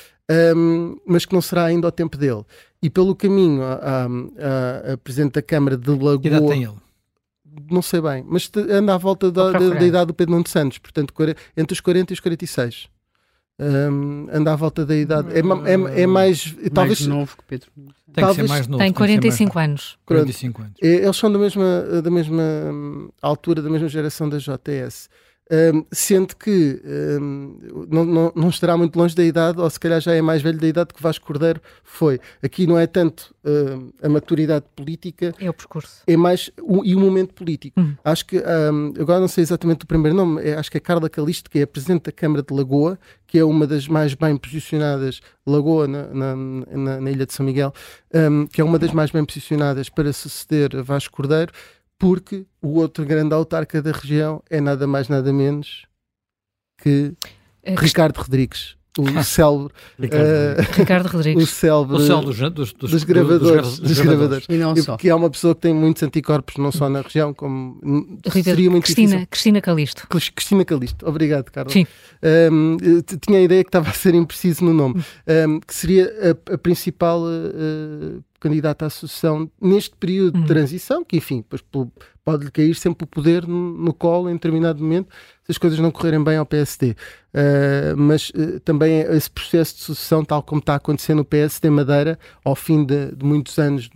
mas que não será ainda ao tempo dele. E pelo caminho, a Presidente da Câmara de Lagoa... Que idade tem ele? não sei bem, mas anda à volta da idade do Pedro Nuno Santos, portanto, entre os 40 e os 46. Anda à volta da idade. É mais. Talvez mais novo que Pedro. Tem que ser mais novo. Tem 45 anos. 45 anos. Eles são da mesma altura, da mesma geração da JS. Sendo que não estará muito longe da idade, ou se calhar já é mais velho da idade que Vasco Cordeiro foi. Aqui não é tanto a maturidade política, é o percurso, é mais o momento político. Acho que, agora não sei exatamente o primeiro nome, acho que é Carla Calisto, que é a Presidente da Câmara de Lagoa, que é uma das mais bem posicionadas, Lagoa na Ilha de São Miguel, que é uma das mais bem posicionadas para suceder a Vasco Cordeiro, porque o outro grande autarca da região é nada mais nada menos que Ricardo Rodrigues, o célebre Ricardo Rodrigues, o célebre dos gravadores. E não só. Que é uma pessoa que tem muitos anticorpos, não só na região, como seria muito difícil. Cristina Calisto. Cristina Calisto, obrigado, Carla. Sim. Tinha a ideia que estava a ser impreciso no nome, que seria a principal candidata à sucessão neste período de transição, que enfim, depois pode-lhe cair sempre o poder no colo em determinado momento, se as coisas não correrem bem ao PSD. Mas também esse processo de sucessão, tal como está acontecendo no PSD Madeira, ao fim de muitos anos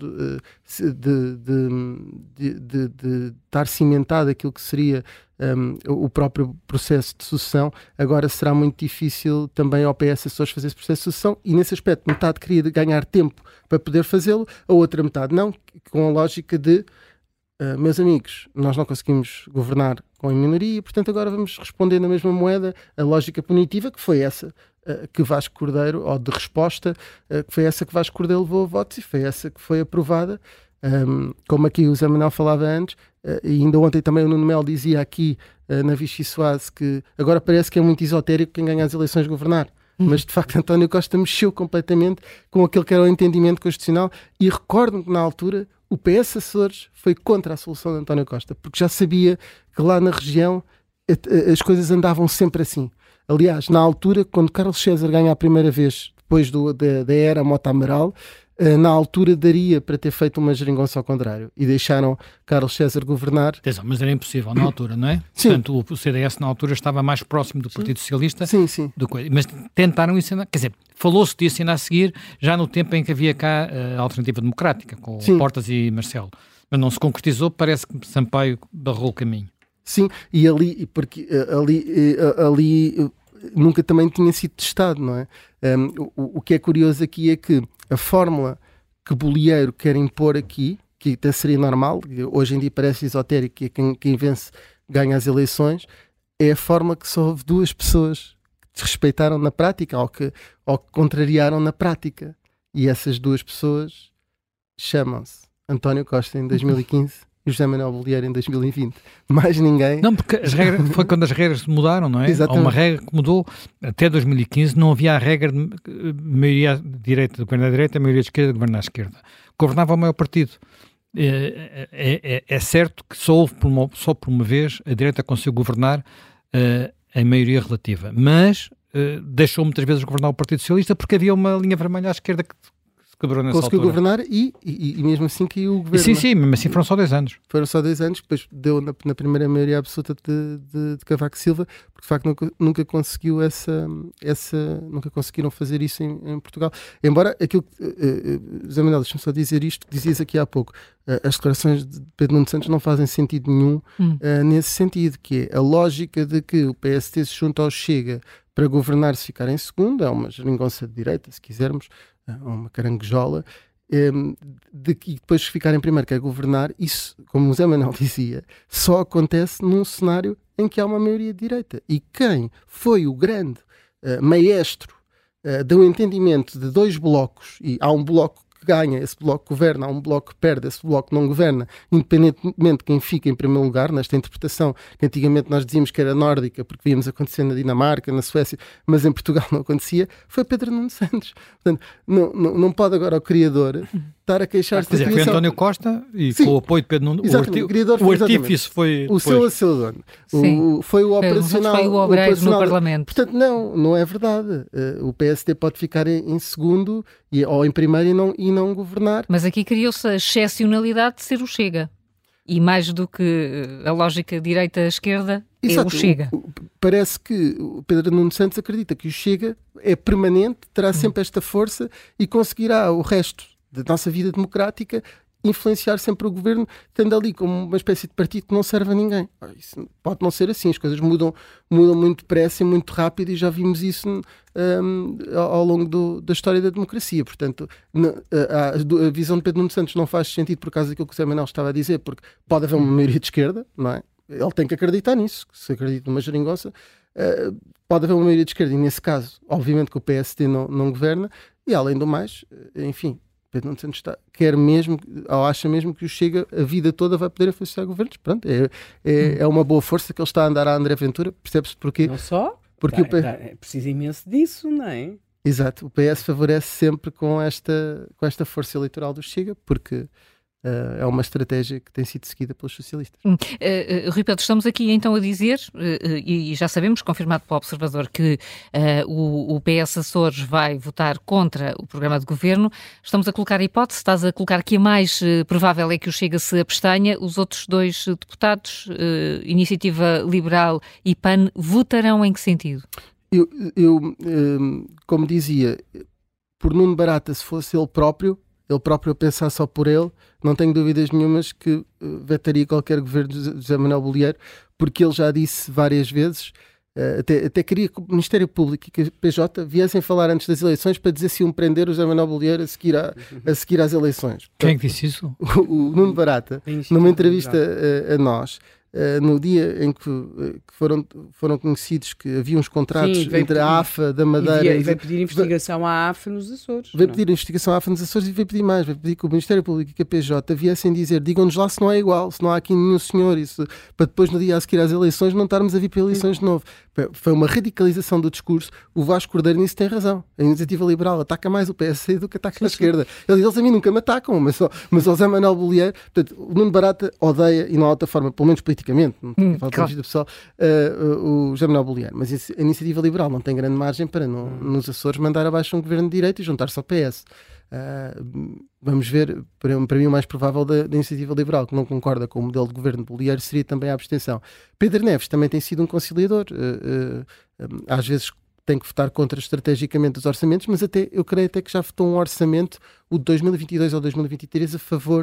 de estar cimentado aquilo que seria o próprio processo de sucessão, agora será muito difícil também ao PS Açores fazer esse processo de sucessão, e nesse aspecto metade queria ganhar tempo para poder fazê-lo, a outra metade não, com a lógica de meus amigos, nós não conseguimos governar com a minoria, portanto agora vamos responder na mesma moeda a lógica punitiva, que foi essa que Vasco Cordeiro, ou de resposta, que foi essa que Vasco Cordeiro levou a votos, e foi essa que foi aprovada. Como aqui o Zé Manuel falava antes, e ainda ontem também o Nuno Melo dizia aqui na Vichy Soase que agora parece que é muito esotérico quem ganha as eleições governar. Mas de facto António Costa mexeu completamente com aquele que era o entendimento constitucional, e recordo-me que na altura o PS Açores foi contra a solução de António Costa, porque já sabia que lá na região as coisas andavam sempre assim. Aliás, na altura, quando Carlos César ganha a primeira vez, depois da era Mota Amaral, na altura daria para ter feito uma geringonça ao contrário, e deixaram Carlos César governar. Mas era impossível na altura, não é? Sim. Portanto, o CDS na altura estava mais próximo do Partido Socialista. Sim, sim. Mas tentaram ensinar, quer dizer, falou-se disso ainda a seguir, já no tempo em que havia cá a Alternativa Democrática, com Portas e Marcelo. Mas não se concretizou, parece que Sampaio barrou o caminho. Sim, e ali nunca também tinha sido testado, não é? O que é curioso aqui é que a fórmula que Bolieiro quer impor aqui, que até seria normal, hoje em dia parece esotérico, que quem vence ganha as eleições, é a fórmula que só houve duas pessoas que desrespeitaram na prática, ou que contrariaram na prática. E essas duas pessoas chamam-se António Costa em 2015 e José Manuel Bolieiro em 2020. Mais ninguém. Não, porque as regras, foi quando as regras mudaram, não é? Exatamente. Há uma regra que mudou. Até 2015 não havia a regra de maioria direita de governar à direita, a maioria de esquerda de governar à esquerda. Governava o maior partido. É certo que só por uma vez a direita conseguiu governar em maioria relativa, mas deixou muitas vezes governar o Partido Socialista porque havia uma linha vermelha à esquerda que quebrou nessa conseguiu altura. governar e mesmo assim caiu o governo. Sim, mesmo assim foram só 10 anos. Foram só 2 anos, depois deu na primeira maioria absoluta de Cavaco Silva, porque de facto nunca conseguiu nunca conseguiram fazer isso em Portugal. Embora aquilo que José Manuel, deixa-me só dizer isto que dizias aqui há pouco, as declarações de Pedro Nuno Santos não fazem sentido nenhum nesse sentido, que é a lógica de que o PSD se junta ao Chega para governar se ficar em segundo, é uma geringonça de direita, se quisermos, uma caranguejola, de que depois ficar em primeiro quer governar. Isso, como o Zé Manuel dizia, só acontece num cenário em que há uma maioria de direita. E quem foi o grande maestro do entendimento de dois blocos, e há um bloco que ganha, esse bloco governa, há um bloco que perde, esse bloco não governa, independentemente de quem fica em primeiro lugar, nesta interpretação que antigamente nós dizíamos que era nórdica, porque víamos acontecer na Dinamarca, na Suécia, mas em Portugal não acontecia, foi Pedro Nuno Santos. Portanto, não pode agora o criador estar a queixar-se da criação. Foi António Costa e com o apoio de Pedro Nuno, o artífice foi o seu dono. Foi o operacional. Foi o obreiro no Parlamento. Portanto, não é verdade. O PSD pode ficar em segundo ou em primeiro e não governar. Mas aqui criou-se a excepcionalidade de ser o Chega. e mais do que a lógica direita-esquerda, é o Chega. Parece que o Pedro Nuno Santos acredita que o Chega é permanente, terá sempre esta força e conseguirá o resto da nossa vida democrática influenciar sempre o governo, tendo ali como uma espécie de partido que não serve a ninguém. Isso pode não ser assim, as coisas mudam muito depressa e muito rápido, e já vimos isso ao longo da história da democracia. Portanto, a visão de Pedro Nuno Santos não faz sentido por causa daquilo que o Zé Manuel estava a dizer, porque pode haver uma maioria de esquerda, não é? Ele tem que acreditar nisso, se acredita numa geringonça, pode haver uma maioria de esquerda, e nesse caso, obviamente que o PSD não governa, e além do mais, enfim, Pedro Nuno Santos quer mesmo, ou acha mesmo que o Chega a vida toda vai poder influenciar governos. Pronto, é uma boa força que ele está a andar a André Ventura, percebe-se porquê? Não só, porque precisa imenso disso, não é? Exato, o PS favorece sempre com esta força eleitoral do Chega, porque é uma estratégia que tem sido seguida pelos socialistas. Rui Pedro, estamos aqui então a dizer, e já sabemos, confirmado pelo Observador, que o PS Açores vai votar contra o programa de governo. Estamos a colocar a hipótese, estás a colocar que a mais provável é que o Chega se abstenha. Os outros dois deputados, Iniciativa Liberal e PAN, votarão em que sentido? Eu como dizia, por Nuno Barata, se fosse ele próprio a pensar só por ele, não tenho dúvidas nenhumas que vetaria qualquer governo de José Manuel Bolieiro, porque ele já disse várias vezes, até queria que o Ministério Público e que a PJ viessem falar antes das eleições para dizer se iam prender o José Manuel Bolieiro a seguir às eleições. Quem é que disse isso? O Nuno Barata, numa entrevista a nós, no dia em que foram conhecidos que havia uns contratos entre a AFA da Madeira e vai pedir investigação à AFA nos Açores. Vai pedir investigação à AFA nos Açores e vai pedir mais, vai pedir que o Ministério Público e que a PJ viessem dizer, digam-nos lá se não é igual, se não há aqui nenhum senhor, isso, para depois no dia a seguir às eleições não estarmos a vir para eleições de novo. Foi uma radicalização do discurso. O Vasco Cordeiro nisso tem razão. A Iniciativa Liberal ataca mais o PSD do que ataca a esquerda. Eles a mim nunca me atacam, mas ao José Manuel Bolieiro, portanto, o Nuno Barata odeia, e não há outra forma, pelo menos politicamente, não tem claro. Pessoal, o José Manuel Bolieiro, mas a Iniciativa Liberal não tem grande margem para nos Açores mandar abaixo um governo de direita e juntar-se ao PS. Vamos ver, para mim o mais provável da Iniciativa Liberal, que não concorda com o modelo de governo de Bolieiro, seria também a abstenção. Pedro Neves também tem sido um conciliador, às vezes tem que votar contra estrategicamente os orçamentos, mas eu creio até que já votou um orçamento, o de 2022 ou 2023, a favor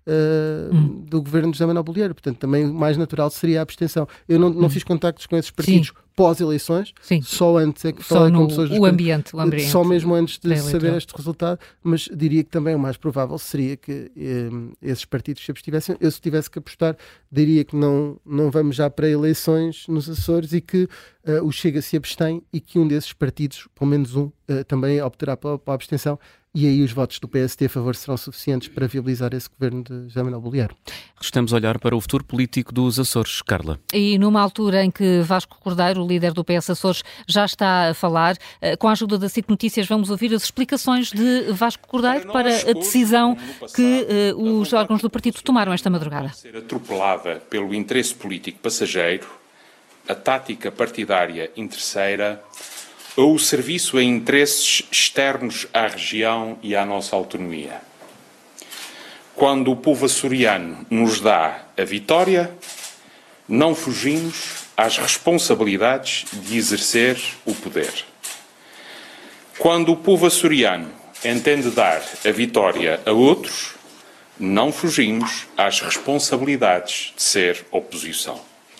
do governo de José Manuel Bolieiro. Portanto, também o mais natural seria a abstenção. Eu não fiz contactos com esses partidos pós-eleições, só antes é que falei com pessoas o ambiente. Só mesmo antes de saber este resultado, mas diria que também o mais provável seria que esses partidos se abstivessem. Eu, se tivesse que apostar, diria que não vamos já para eleições nos Açores e que o Chega se abstém e que um desses partidos, pelo menos um, também optará pela abstenção. E aí os votos do PSD a favor serão suficientes para viabilizar esse governo de José Manuel Bolieiro. Estamos a olhar para o futuro político dos Açores, Carla. E numa altura em que Vasco Cordeiro, o líder do PS Açores, já está a falar, com a ajuda da SIC Notícias vamos ouvir as explicações de Vasco Cordeiro para a decisão que os órgãos do partido tomaram esta madrugada. Ser atropelada pelo interesse político passageiro, a tática partidária interesseira ou o serviço a interesses externos à região e à nossa autonomia. Quando o povo açoriano nos dá a vitória, não fugimos às responsabilidades de exercer o poder. Quando o povo açoriano entende dar a vitória a outros, não fugimos às responsabilidades de ser oposição.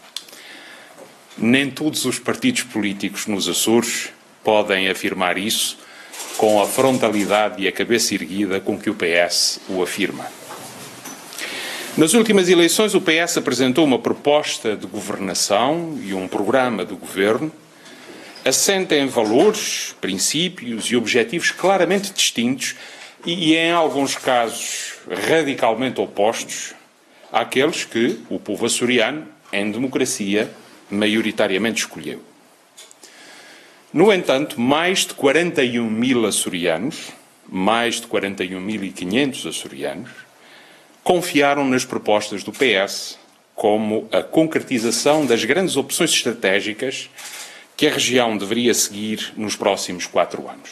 Nem todos os partidos políticos nos Açores podem afirmar isso com a frontalidade e a cabeça erguida com que o PS o afirma. Nas últimas eleições, o PS apresentou uma proposta de governação e um programa de governo assente em valores, princípios e objetivos claramente distintos e, em alguns casos, radicalmente opostos àqueles que o povo açoriano, em democracia, maioritariamente escolheu. No entanto, mais de 41 mil açorianos, mais de 41.500 açorianos, confiaram nas propostas do PS como a concretização das grandes opções estratégicas que a região deveria seguir nos próximos 4 anos.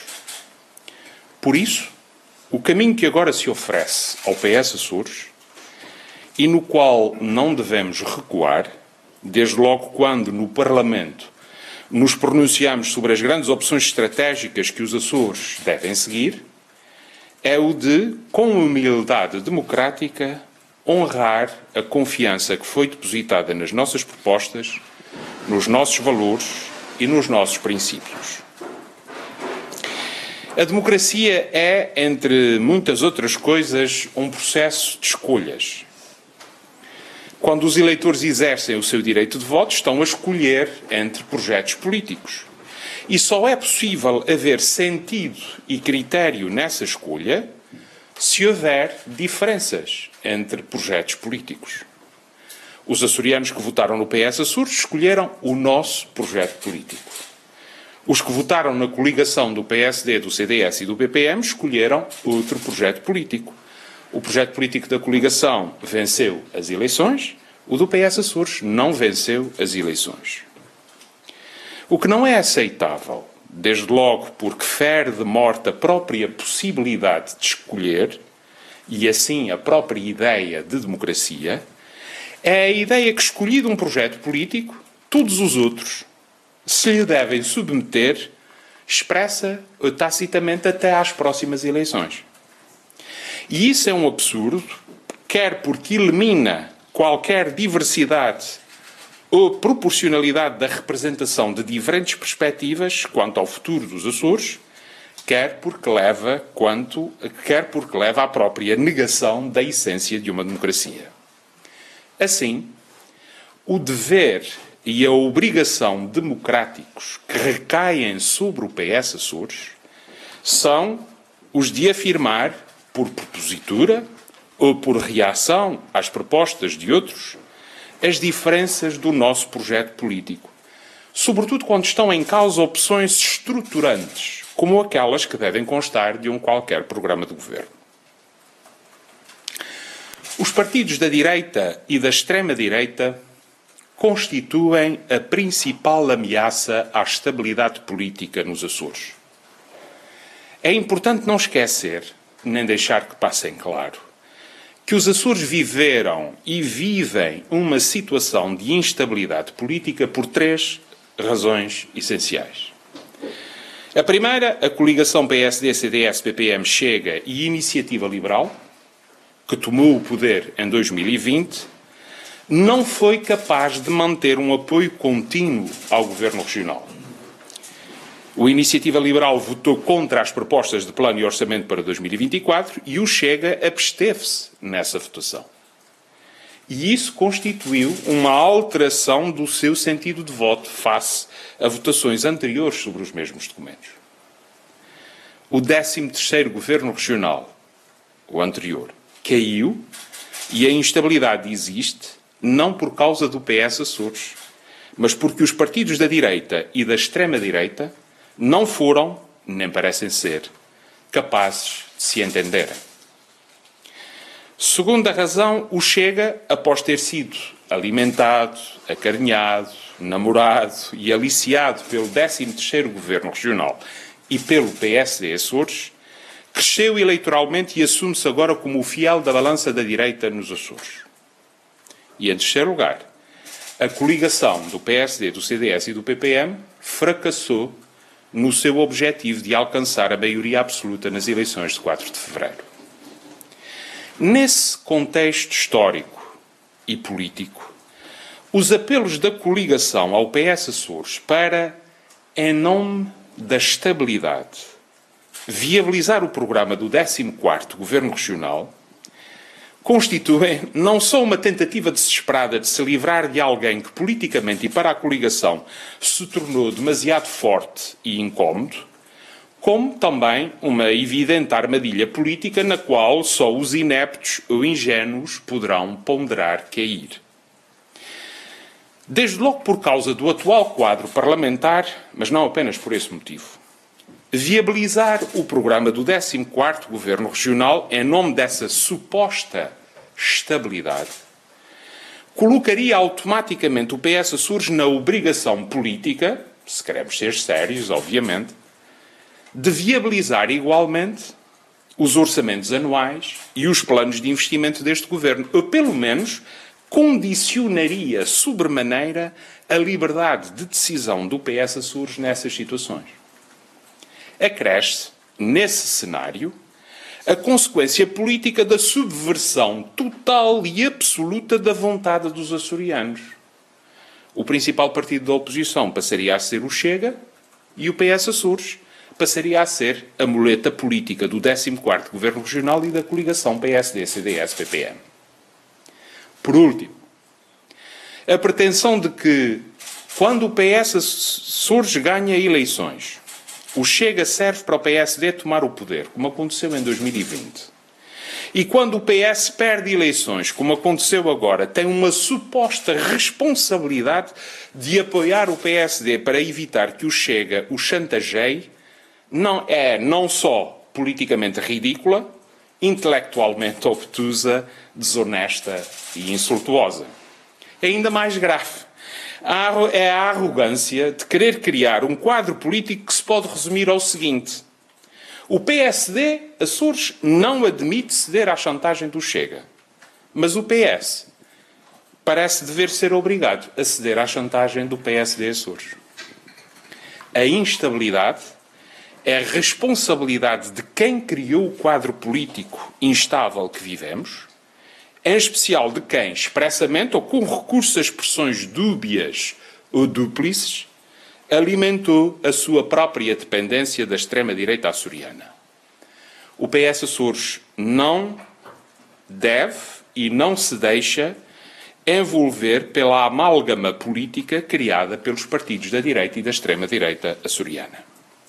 Por isso, o caminho que agora se oferece ao PS Açores e no qual não devemos recuar, desde logo quando no Parlamento nos pronunciamos sobre as grandes opções estratégicas que os Açores devem seguir, é o de, com humildade democrática, honrar a confiança que foi depositada nas nossas propostas, nos nossos valores e nos nossos princípios. A democracia é, entre muitas outras coisas, um processo de escolhas. Quando os eleitores exercem o seu direito de voto, estão a escolher entre projetos políticos. E só é possível haver sentido e critério nessa escolha se houver diferenças entre projetos políticos. Os açorianos que votaram no PS Açores escolheram o nosso projeto político. Os que votaram na coligação do PSD, do CDS e do PPM escolheram outro projeto político. O projeto político da coligação venceu as eleições, o do PS Açores não venceu as eleições. O que não é aceitável, desde logo porque fere de morte a própria possibilidade de escolher e assim a própria ideia de democracia, é a ideia que, escolhido um projeto político, todos os outros se lhe devem submeter expressa ou tacitamente até às próximas eleições. E isso é um absurdo, quer porque elimina qualquer diversidade ou proporcionalidade da representação de diferentes perspectivas quanto ao futuro dos Açores, quer porque leva à própria negação da essência de uma democracia. Assim, o dever e a obrigação democráticos que recaem sobre o PS Açores são os de afirmar, por propositura ou por reação às propostas de outros, as diferenças do nosso projeto político, sobretudo quando estão em causa opções estruturantes, como aquelas que devem constar de um qualquer programa de governo. Os partidos da direita e da extrema-direita constituem a principal ameaça à estabilidade política nos Açores. É importante não esquecer, nem deixar que passe em claro, que os Açores viveram e vivem uma situação de instabilidade política por 3 razões essenciais. A primeira, a coligação PSD, CDS, PPM, Chega e Iniciativa Liberal, que tomou o poder em 2020, não foi capaz de manter um apoio contínuo ao Governo Regional. O Iniciativa Liberal votou contra as propostas de plano e orçamento para 2024 e o Chega absteve-se nessa votação. E isso constituiu uma alteração do seu sentido de voto face a votações anteriores sobre os mesmos documentos. O 13º Governo Regional, o anterior, caiu e a instabilidade existe não por causa do PS Açores, mas porque os partidos da direita e da extrema-direita não foram, nem parecem ser, capazes de se entenderem. Segunda razão, o Chega, após ter sido alimentado, acarinhado, namorado e aliciado pelo 13º Governo Regional e pelo PSD Açores, cresceu eleitoralmente e assume-se agora como o fiel da balança da direita nos Açores. E, em terceiro lugar, a coligação do PSD, do CDS e do PPM fracassou no seu objetivo de alcançar a maioria absoluta nas eleições de 4 de fevereiro. Nesse contexto histórico e político, os apelos da coligação ao PS Açores para, em nome da estabilidade, viabilizar o programa do 14º Governo Regional, constituem não só uma tentativa desesperada de se livrar de alguém que politicamente e para a coligação se tornou demasiado forte e incómodo, como também uma evidente armadilha política na qual só os ineptos ou ingênuos poderão ponderar cair. Desde logo por causa do atual quadro parlamentar, mas não apenas por esse motivo. Viabilizar o programa do 14º Governo Regional em nome dessa suposta estabilidade colocaria automaticamente o PS Açores na obrigação política, se queremos ser sérios, obviamente, de viabilizar igualmente os orçamentos anuais e os planos de investimento deste governo. Eu, pelo menos, condicionaria sobremaneira a liberdade de decisão do PS Açores nessas situações. Acresce, nesse cenário, a consequência política da subversão total e absoluta da vontade dos açorianos. O principal partido da oposição passaria a ser o Chega e o PS Açores passaria a ser a muleta política do 14º Governo Regional e da coligação PSD-CDS-PPM. Por último, a pretensão de que, quando o PS Açores ganha eleições, o Chega serve para o PSD tomar o poder, como aconteceu em 2020. E quando o PS perde eleições, como aconteceu agora, tem uma suposta responsabilidade de apoiar o PSD para evitar que o Chega o chantageie, não só politicamente ridícula, intelectualmente obtusa, desonesta e insultuosa. É ainda mais grave. É a arrogância de querer criar um quadro político que se pode resumir ao seguinte: o PSD Açores não admite ceder à chantagem do Chega, mas o PS parece dever ser obrigado a ceder à chantagem do PSD Açores. A instabilidade é a responsabilidade de quem criou o quadro político instável que vivemos, em especial de quem, expressamente ou com recurso a expressões dúbias ou dúplices, alimentou a sua própria dependência da extrema-direita açoriana. O PS Açores não deve e não se deixa envolver pela amálgama política criada pelos partidos da direita e da extrema-direita açoriana.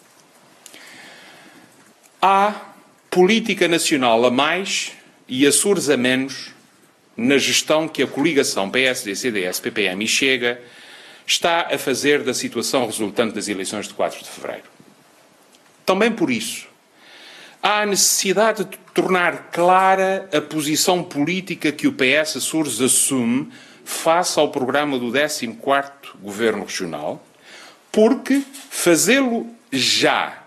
Há política nacional a mais e Açores a menos na gestão que a coligação PSD, CDS, PPM e Chega está a fazer da situação resultante das eleições de 4 de fevereiro. Também por isso, há a necessidade de tornar clara a posição política que o PS Açores assume face ao programa do 14º Governo Regional, porque fazê-lo já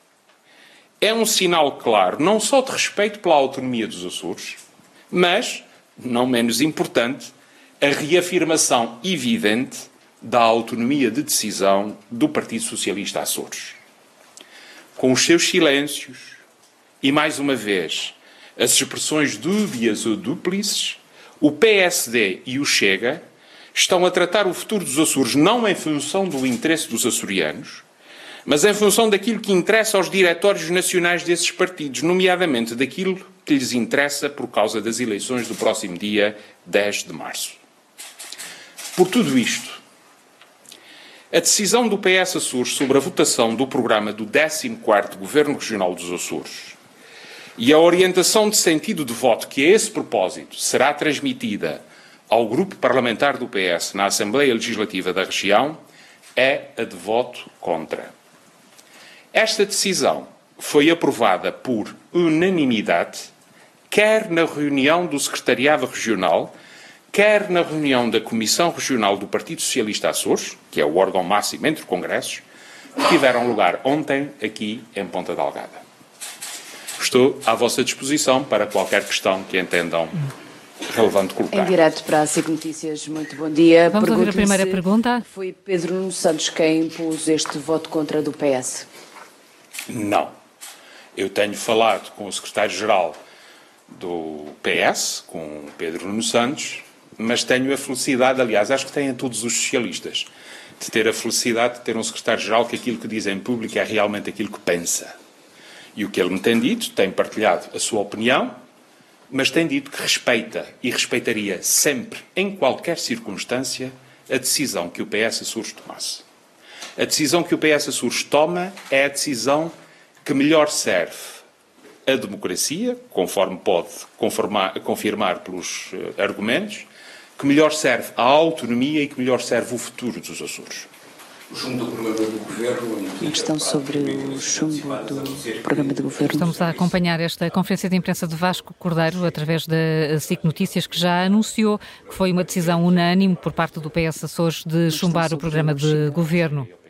é um sinal claro, não só de respeito pela autonomia dos Açores, mas, não menos importante, a reafirmação evidente da autonomia de decisão do Partido Socialista Açores. Com os seus silêncios e, mais uma vez, as expressões dúbias ou dúplices, o PSD e o Chega estão a tratar o futuro dos Açores não em função do interesse dos açorianos, mas em função daquilo que interessa aos diretórios nacionais desses partidos, nomeadamente daquilo que lhes interessa por causa das eleições do próximo dia 10 de março. Por tudo isto, a decisão do PS Açores sobre a votação do programa do 14º Governo Regional dos Açores e a orientação de sentido de voto que a esse propósito será transmitida ao Grupo Parlamentar do PS na Assembleia Legislativa da região é a de voto contra. Esta decisão foi aprovada por unanimidade, quer na reunião do Secretariado Regional, quer na reunião da Comissão Regional do Partido Socialista Açores, que é o órgão máximo entre congressos, que tiveram lugar ontem aqui em Ponta Delgada. Estou à vossa disposição para qualquer questão que entendam relevante colocar. Em direto para a SIC Notícias, muito bom dia. Vamos ouvir a primeira pergunta. Foi Pedro Nuno Santos quem impôs este voto contra do PS? Não. Eu tenho falado com o secretário-geral do PS, com Pedro Nuno Santos, mas tenho a felicidade, aliás, acho que têm todos os socialistas, de ter a felicidade de ter um secretário-geral que aquilo que diz em público é realmente aquilo que pensa. E o que ele me tem dito, tem partilhado a sua opinião, mas tem dito que respeita e respeitaria sempre, em qualquer circunstância, a decisão que o PS Açores tomasse. A decisão que o PS Açores toma é a decisão que melhor serve a democracia, conforme pode confirmar pelos argumentos, que melhor serve a autonomia e que melhor serve o futuro dos Açores. O chumbo do programa do governo. Uma questão sobre o chumbo do programa de governo. Estamos a acompanhar esta conferência de imprensa de Vasco Cordeiro através da SIC Notícias, que já anunciou que foi uma decisão unânime por parte do PS Açores de chumbar o programa de governo.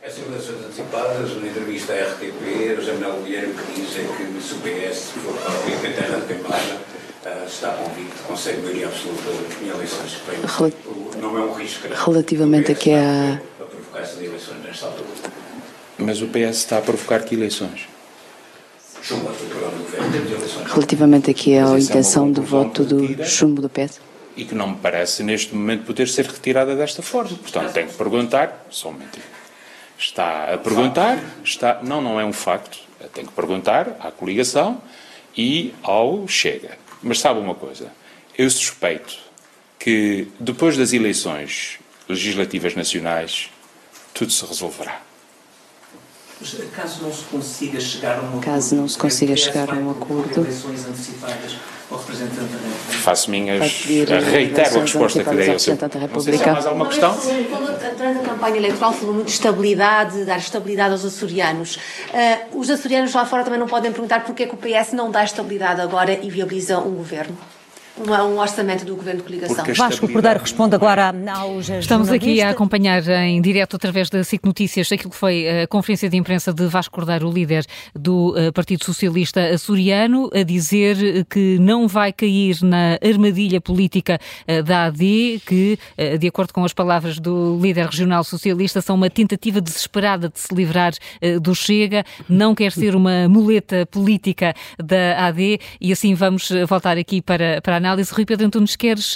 Essas eleições antecipadas, na entrevista à RTP, José Manuel Bolieiro que diz é que se o PS for para o em terra de queimada, está convicto, consegue maioria absoluta em eleições. Não é um risco. Relativamente a que a provocar essas eleições nesta altura. Mas o PS está a provocar que eleições? Chumbo do programa do governo, temos eleições. Relativamente aqui à intenção de voto do chumbo do PS? E que não me parece, neste momento, poder ser retirada desta forma. Portanto, tenho que perguntar, só um momentinho. Está a perguntar, não é um facto. Tenho que perguntar à coligação e ao Chega. Mas sabe uma coisa? Eu suspeito que depois das eleições legislativas nacionais, tudo se resolverá. Caso não se consiga chegar a um acordo, eleições antecipadas ao representante da República. Faço reitero a resposta que dei ao seu. Não sei se há mais alguma questão. Durante a campanha eleitoral falou muito de estabilidade, dar estabilidade aos açorianos. Os açorianos lá fora também não podem perguntar porque é que o PS não dá estabilidade agora e viabiliza um governo. Um orçamento do Governo de Coligação. Vasco Cordeiro responde agora aos Estamos aqui a acompanhar em direto através da SIC Notícias aquilo que foi a conferência de imprensa de Vasco Cordeiro, o líder do Partido Socialista Açoriano, a dizer que não vai cair na armadilha política da AD, que, de acordo com as palavras do líder regional socialista, são uma tentativa desesperada de se livrar do Chega, não quer ser uma muleta política da AD, e assim vamos voltar aqui para a análise. Rui Pedro Antunes, queres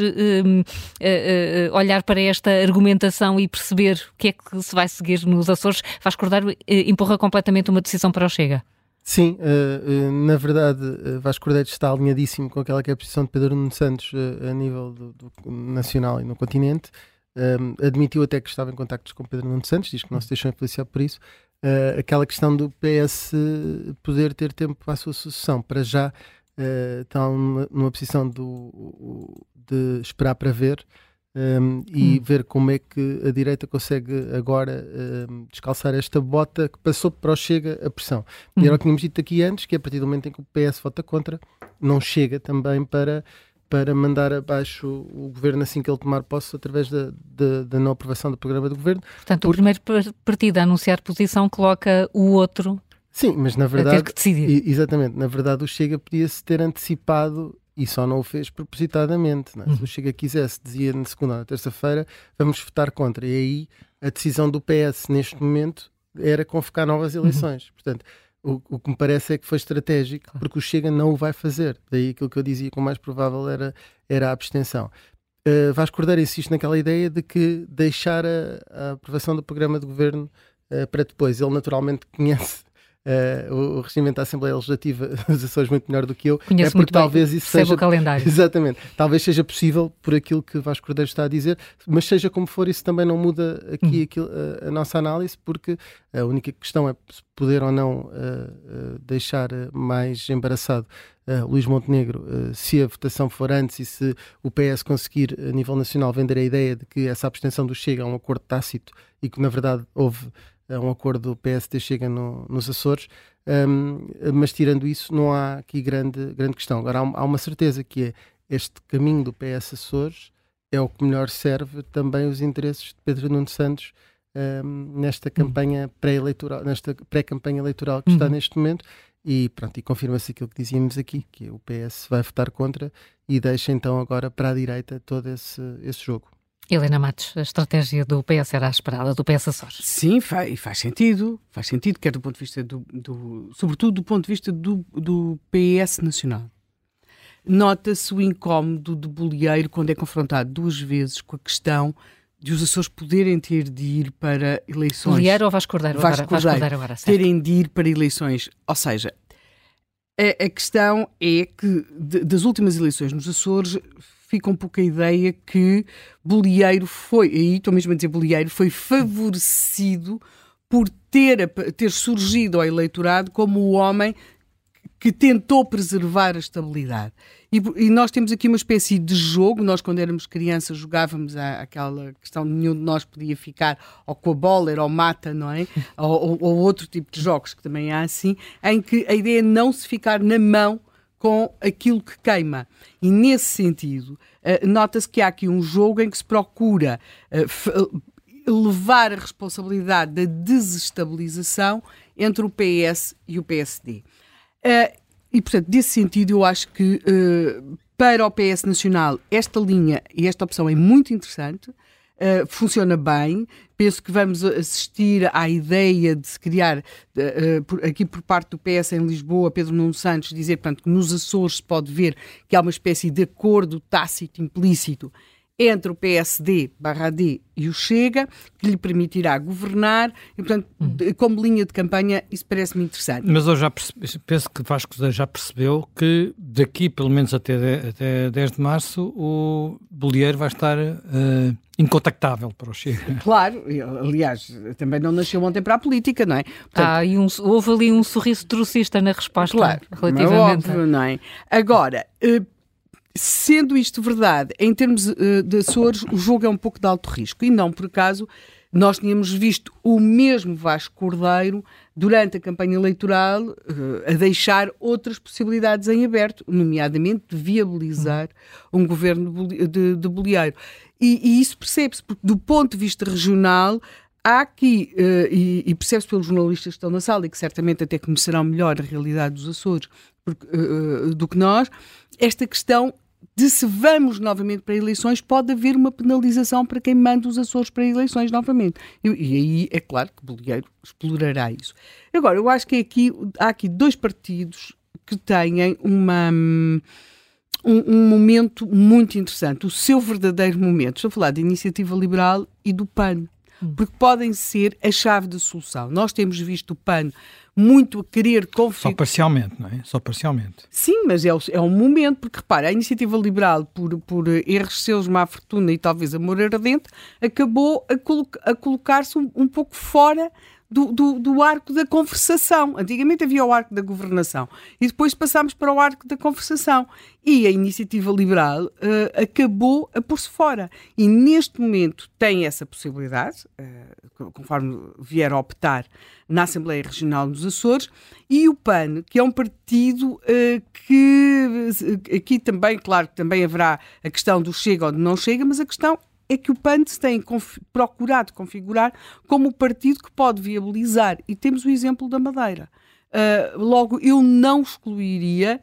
olhar para esta argumentação e perceber o que é que se vai seguir nos Açores? Vasco Cordeiro empurra completamente uma decisão para o Chega. Sim, na verdade, Vasco Cordeiro está alinhadíssimo com aquela que é a posição de Pedro Nuno Santos a nível do nacional e no continente. Admitiu até que estava em contactos com Pedro Nuno Santos, diz que não se deixou influenciar por isso. Aquela questão do PS poder ter tempo para a sua sucessão, para já estão numa posição de esperar para ver e ver como é que a direita consegue agora descalçar esta bota que passou para o Chega a pressão. E era o que tínhamos dito aqui antes, que a partir do momento em que o PS vota contra, não chega também para mandar abaixo o governo assim que ele tomar posse através da não aprovação do programa do governo. Portanto, o primeiro partido a anunciar posição coloca o outro. Sim, mas na verdade, a ter que decidir. Exatamente, na verdade o Chega podia-se ter antecipado e só não o fez propositadamente. Não é? Se o Chega quisesse, dizia na segunda ou na terça-feira, vamos votar contra. E aí a decisão do PS neste momento era convocar novas eleições. Portanto, o que me parece é que foi estratégico, porque o Chega não o vai fazer. Daí aquilo que eu dizia que o mais provável era a abstenção. Vasco Cordeiro insiste naquela ideia de que deixar a aprovação do programa de governo para depois. Ele naturalmente conhece o regimento da Assembleia Legislativa dos Açores muito melhor do que eu. Conheço muito talvez bem, isso seja o calendário. Exatamente. Talvez seja possível por aquilo que Vasco Cordeiro está a dizer, mas seja como for, isso também não muda aqui a nossa análise, porque a única questão é poder ou não deixar mais embaraçado Luís Montenegro, se a votação for antes e se o PS conseguir a nível nacional vender a ideia de que essa abstenção do Chega é um acordo tácito e que na verdade houve um acordo do PSD-Chega nos Açores, mas tirando isso não há aqui grande questão. Agora há uma certeza, que é este caminho do PS Açores é o que melhor serve também os interesses de Pedro Nuno Santos nesta campanha pré-eleitoral, nesta pré-campanha eleitoral que está neste momento, e pronto, e confirma-se aquilo que dizíamos aqui, que o PS vai votar contra e deixa então agora para a direita todo esse jogo. Helena Matos, a estratégia do PS era a esperada, do PS Açores? Sim, faz sentido, quer do ponto de vista sobretudo do ponto de vista do PS nacional. Nota-se o incómodo de Bolieiro quando é confrontado duas vezes com a questão de os Açores poderem ter de ir para eleições. Bolieiro ou Vasco Cordeiro? Vasco Cordeiro agora, certo. Terem de ir para eleições. Ou seja, a questão é que das últimas eleições nos Açores fica um pouco a ideia que Bolieiro foi, aí estou mesmo a dizer Bolieiro, foi favorecido por ter surgido ao eleitorado como o homem que tentou preservar a estabilidade. E nós temos aqui uma espécie de jogo. Nós, quando éramos crianças, jogávamos aquela questão de nenhum de nós podia ficar ou com a bola, era ou mata, não é? ou outro tipo de jogos que também há assim, em que a ideia é não se ficar na mão com aquilo que queima. E nesse sentido, nota-se que há aqui um jogo em que se procura levar a responsabilidade da desestabilização entre o PS e o PSD. E, portanto, desse sentido, eu acho que para o PS Nacional esta linha e esta opção é muito interessante, funciona bem. Penso que vamos assistir à ideia de se criar, aqui por parte do PS em Lisboa, Pedro Nuno Santos dizer, portanto, que nos Açores se pode ver que há uma espécie de acordo tácito, implícito, entre o PSD/AD e o Chega, que lhe permitirá governar, e, portanto, como linha de campanha, isso parece-me interessante. Mas eu penso que Vasco já percebeu que daqui, pelo menos até 10 de março, o Bolieiro vai estar incontactável para o Chega. Claro, aliás, também não nasceu ontem para a política, não é? Portanto, houve ali um sorriso trocista na resposta, claro, relativamente. Óbvio, não é? Agora, sendo isto verdade, em termos de Açores, o jogo é um pouco de alto risco. E não por acaso, nós tínhamos visto o mesmo Vasco Cordeiro, durante a campanha eleitoral, a deixar outras possibilidades em aberto, nomeadamente de viabilizar um governo de Bolieiro. E isso percebe-se, porque do ponto de vista regional, há aqui, e percebe-se pelos jornalistas que estão na sala e que certamente até conhecerão melhor a realidade dos Açores do que nós, esta questão de se vamos novamente para eleições, pode haver uma penalização para quem manda os Açores para eleições novamente. E aí é claro que Bolieiro explorará isso. Agora, eu acho que há aqui dois partidos que têm um momento muito interessante, o seu verdadeiro momento. Estou a falar da Iniciativa Liberal e do PAN, porque podem ser a chave da solução. Nós temos visto o PAN muito a querer configurar... Só parcialmente, não é? Só parcialmente. Sim, mas é um momento, porque repara, a Iniciativa Liberal, por erros seus, má fortuna e talvez amor ardente, acabou a colocar-se um pouco fora do arco da conversação. Antigamente havia o arco da governação e depois passámos para o arco da conversação. E a Iniciativa Liberal acabou a pôr-se fora. E neste momento tem essa possibilidade, conforme vier a optar na Assembleia Regional dos Açores, e o PAN, que é um partido que aqui também, claro que também haverá a questão do chega ou do não chega, mas a questão é que o PAN se tem procurado configurar como o partido que pode viabilizar. E temos o exemplo da Madeira. Logo, eu não excluiria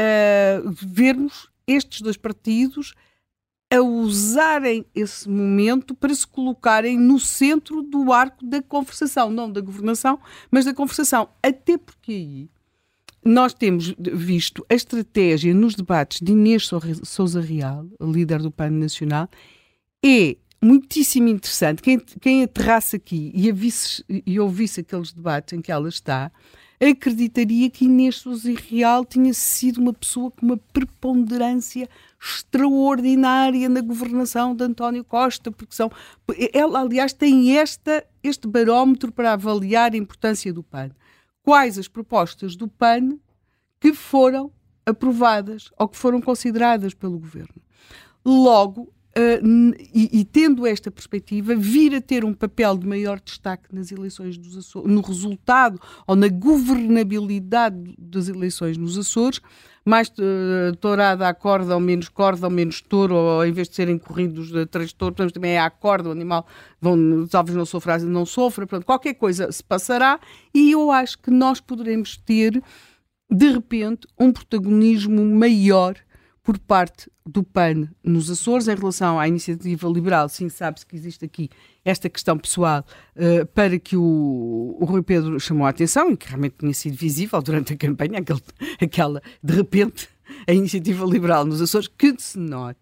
vermos estes dois partidos a usarem esse momento para se colocarem no centro do arco da conversação, não da governação, mas da conversação. Até porque aí nós temos visto a estratégia nos debates de Inês Sousa Real, a líder do PAN Nacional. É muitíssimo interessante. Quem aterrasse aqui e ouvisse aqueles debates em que ela está, acreditaria que Inês Sousa Real tinha sido uma pessoa com uma preponderância extraordinária na governação de António Costa, porque ela, aliás, tem este barómetro para avaliar a importância do PAN. Quais as propostas do PAN que foram aprovadas ou que foram consideradas pelo governo? Logo, e tendo esta perspectiva, vir a ter um papel de maior destaque nas eleições dos Açores, no resultado ou na governabilidade das eleições nos Açores, mais tourada à corda ou menos touro, ou em vez de serem corridos de 3 touros, também é à corda, o animal talvez não sofra, pronto, qualquer coisa se passará, e eu acho que nós poderemos ter, de repente, um protagonismo maior por parte do PAN nos Açores. Em relação à Iniciativa Liberal, sim, sabe-se que existe aqui esta questão pessoal para que o Rui Pedro chamou a atenção e que realmente tinha sido visível durante a campanha, aquela, de repente, a Iniciativa Liberal nos Açores, que se note,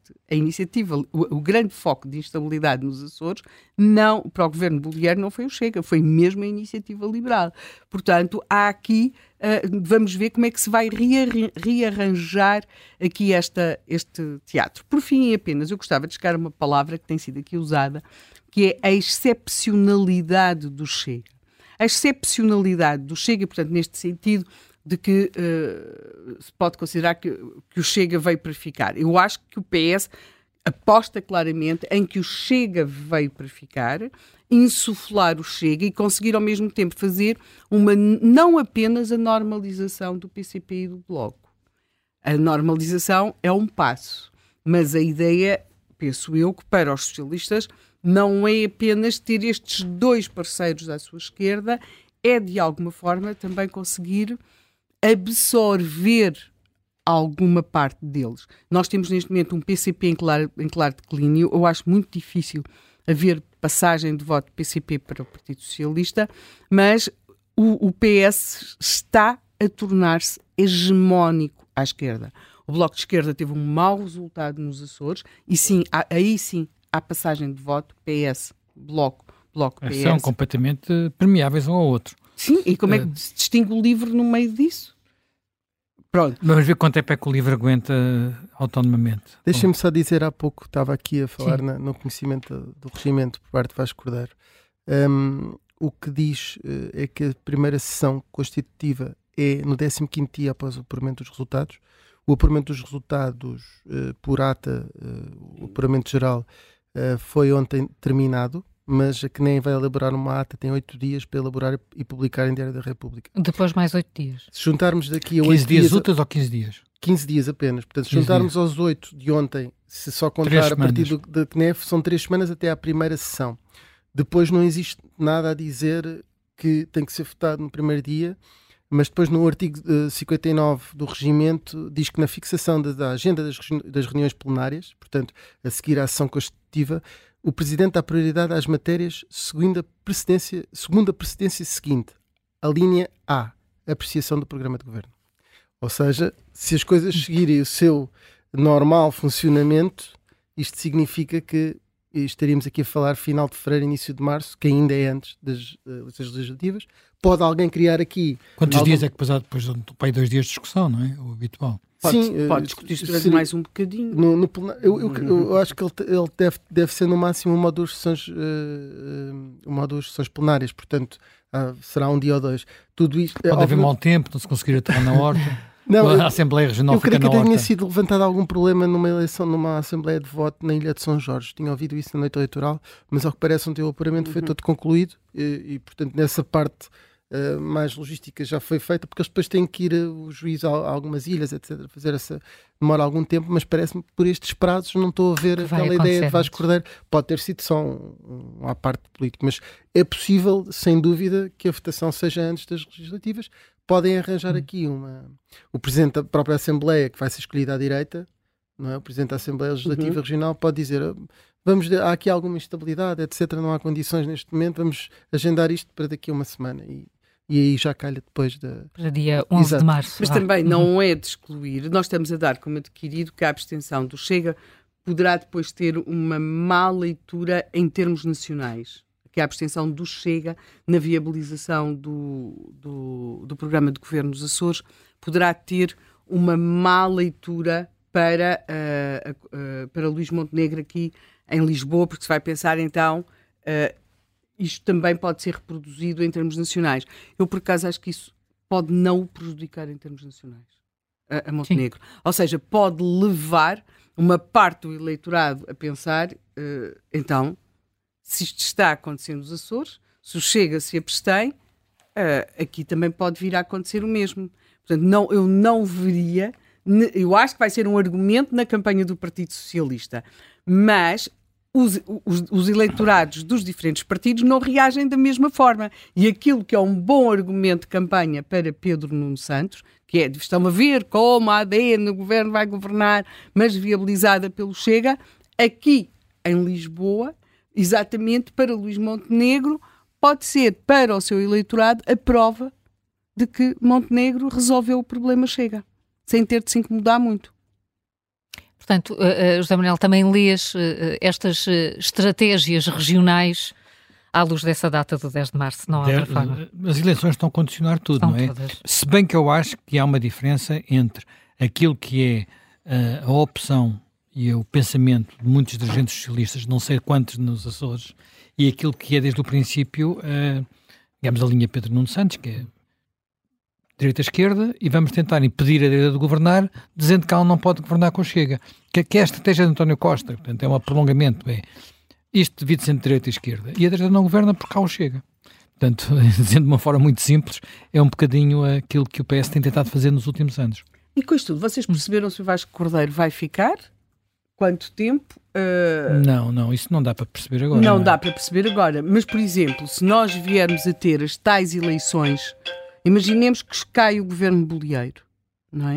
o grande foco de instabilidade nos Açores, não, para o governo Bolieiro não foi o Chega, foi mesmo a Iniciativa Liberal. Portanto, há aqui, vamos ver como é que se vai rearranjar aqui este teatro. Por fim, apenas, eu gostava de chegar a uma palavra que tem sido aqui usada, que é a excepcionalidade do Chega. A excepcionalidade do Chega, portanto, neste sentido, de que se pode considerar que o Chega veio para ficar. Eu acho que o PS aposta claramente em que o Chega veio para ficar, insuflar o Chega e conseguir ao mesmo tempo fazer não apenas a normalização do PCP e do Bloco. A normalização é um passo, mas a ideia, penso eu, que para os socialistas não é apenas ter estes dois parceiros à sua esquerda, é de alguma forma também conseguir absorver alguma parte deles. Nós temos neste momento um PCP em claro declínio. Eu acho muito difícil haver passagem de voto do PCP para o Partido Socialista, mas o PS está a tornar-se hegemónico à esquerda. O Bloco de Esquerda teve um mau resultado nos Açores e sim, aí sim há passagem de voto PS, Bloco, PS. São completamente permeáveis um ao outro. Sim, e como é que se distingue o LIVRE no meio disso? Pronto. Vamos ver quanto tempo é que o LIVRE aguenta autonomamente. Deixa-me só dizer, há pouco estava aqui a falar no conhecimento do regimento por parte de Vasco Cordeiro. O que diz é que a primeira sessão constitutiva é no 15º dia após o apuramento dos resultados. O apuramento dos resultados por ata, o apuramento geral, foi ontem terminado, mas a que nem vai elaborar uma ata tem 8 dias para elaborar e publicar em Diário da República. Depois mais 8 dias. Se juntarmos daqui a 15 8 dias úteis ou 15 dias? 15 dias apenas. Portanto, se juntarmos aos 8 de ontem, se só contar a partir da CNEF, são 3 semanas até à primeira sessão. Depois não existe nada a dizer que tem que ser votado no primeiro dia, mas depois no artigo 59 do regimento diz que na fixação da agenda das reuniões plenárias, portanto, a seguir à sessão constitutiva, o Presidente dá prioridade às matérias segundo a precedência seguinte. A linha A, apreciação do programa de governo. Ou seja, se as coisas seguirem o seu normal funcionamento, isto significa que estaríamos aqui a falar final de fevereiro, início de março, que ainda é antes das eleições legislativas. Pode alguém criar aqui... Quantos dias é que depois de 2 dias de discussão, não é? O habitual. Pode discutir durante mais um bocadinho. Eu acho que ele deve ser no máximo uma ou duas sessões plenárias, portanto será um dia ou 2. Tudo isto, pode haver mau tempo, não se conseguir atuar na horta. Não, a Assembleia Regional fica na horta. Eu creio que tenha sido levantado algum problema numa eleição, numa Assembleia de voto na Ilha de São Jorge. Tinha ouvido isso na noite eleitoral, mas ao que parece ontem o apuramento foi todo concluído e portanto nessa parte mais logística já foi feita, porque eles depois têm que ir o juiz a algumas ilhas, etc. Fazer essa... Demora algum tempo, mas parece-me que por estes prazos não estou a ver aquela ideia de Vasco Cordeiro. Pode ter sido só à parte político, mas é possível, sem dúvida, que a votação seja antes das legislativas. Podem arranjar aqui o Presidente da própria Assembleia, que vai ser escolhido à direita, não é? O Presidente da Assembleia Legislativa Regional pode dizer... há aqui alguma instabilidade, etc. Não há condições neste momento, vamos agendar isto para daqui a uma semana. E aí já calha depois para dia 11 de março. Mas também não é de excluir. Nós estamos a dar como adquirido que a abstenção do Chega poderá depois ter uma má leitura em termos nacionais. Que a abstenção do Chega na viabilização do programa de governo dos Açores poderá ter uma má leitura para Luís Montenegro aqui em Lisboa, porque se vai pensar então... isto também pode ser reproduzido em termos nacionais. Eu, por acaso, acho que isso pode não o prejudicar em termos nacionais, a Montenegro. Sim. Ou seja, pode levar uma parte do eleitorado a pensar, então, se isto está acontecendo nos Açores, se o Chega se abstém, aqui também pode vir a acontecer o mesmo. Portanto, eu não veria... Eu acho que vai ser um argumento na campanha do Partido Socialista, mas... Os eleitorados dos diferentes partidos não reagem da mesma forma. E aquilo que é um bom argumento de campanha para Pedro Nuno Santos, que é, estão a ver como a ADN no governo vai governar, mas viabilizada pelo Chega, aqui em Lisboa, exatamente para Luís Montenegro, pode ser para o seu eleitorado a prova de que Montenegro resolveu o problema Chega, sem ter de se incomodar muito. Portanto, José Manuel, também lês estas estratégias regionais à luz dessa data do 10 de março, não há outra forma? As eleições estão a condicionar tudo, não é? Todas. Se bem que eu acho que há uma diferença entre aquilo que é a opção e o pensamento de muitos dirigentes socialistas, não sei quantos nos Açores, e aquilo que é desde o princípio, digamos, a linha Pedro Nuno Santos, que é direita-esquerda, e vamos tentar impedir a direita de governar, dizendo que ela não pode governar com o Chega. Que é a estratégia de António Costa, portanto, é um prolongamento. Isto divide se entre direita e esquerda. E a direita não governa porque cá o Chega. Portanto, dizendo de uma forma muito simples, é um bocadinho aquilo que o PS tem tentado fazer nos últimos anos. E com isto tudo, vocês perceberam se o Vasco Cordeiro vai ficar quanto tempo? Não, isso não dá para perceber agora. Não dá para perceber agora. Mas, por exemplo, se nós viermos a ter as tais eleições, imaginemos que cai o governo Bolieiro, não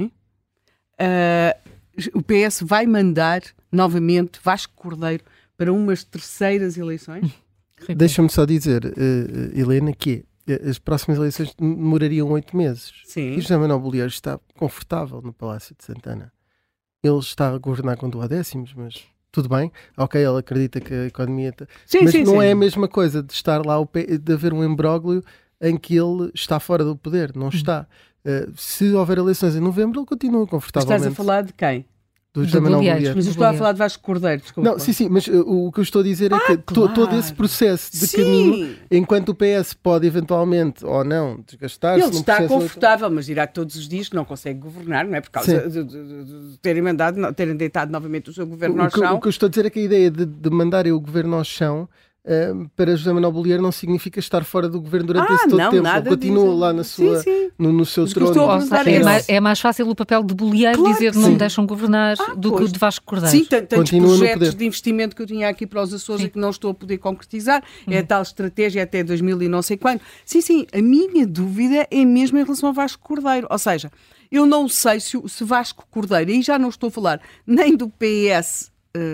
é? O PS vai mandar novamente Vasco Cordeiro para umas terceiras eleições? Deixa-me só dizer, Helena, que as próximas eleições demorariam 8 meses. Sim. E José Manuel Bolieiro está confortável no Palácio de Santana. Ele está a governar com duodécimos, mas tudo bem. Ok, ele acredita que a economia... mas não é a mesma coisa de estar lá, de haver um imbróglio em que ele está fora do poder. Não está. Se houver eleições em novembro, ele continua confortavelmente. Estás a falar de quem? Do José Manuel Bolieiro. Mas eu estou a falar de Vasco Cordeiro, desculpa. Não, sim, mas o que eu estou a dizer é que todo esse processo de caminho, enquanto o PS pode eventualmente ou não desgastar-se... Ele está confortável, mas dirá todos os dias que não consegue governar, não é? Por causa de terem deitado novamente o seu governo ao chão. O que eu estou a dizer é que a ideia de mandarem o governo ao chão para José Manuel Bolieiro não significa estar fora do governo durante esse todo tempo. Ele continua lá na sua, no seu trono. É mais fácil o papel de Bolieiro dizer não me deixam governar do que o de Vasco Cordeiro. Sim, tantos projetos de investimento que eu tinha aqui para os Açores e que não estou a poder concretizar. É a tal estratégia até 2000 e não sei quando. Sim, a minha dúvida é mesmo em relação a Vasco Cordeiro. Ou seja, eu não sei se Vasco Cordeiro, aí já não estou a falar nem do PS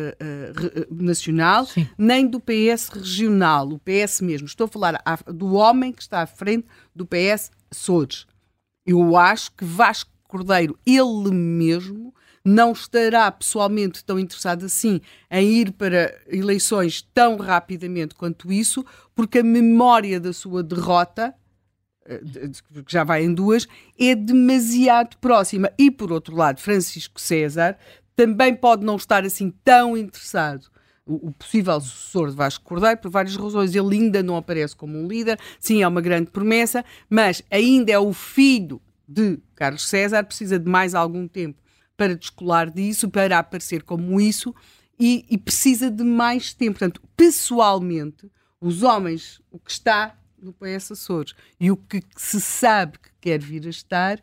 nacional, nem do PS regional, o PS mesmo. Estou a falar do homem que está à frente do PS Açores. Eu acho que Vasco Cordeiro, ele mesmo, não estará pessoalmente tão interessado assim em ir para eleições tão rapidamente quanto isso, porque a memória da sua derrota, que já vai em 2, é demasiado próxima. E, por outro lado, Francisco César também pode não estar assim tão interessado, o possível sucessor de Vasco Cordeiro, por várias razões. Ele ainda não aparece como um líder, sim, é uma grande promessa, mas ainda é o filho de Carlos César, precisa de mais algum tempo para descolar disso, para aparecer como isso, e precisa de mais tempo. Portanto, pessoalmente, os homens, o que está no PS Açores e o que se sabe que quer vir a estar...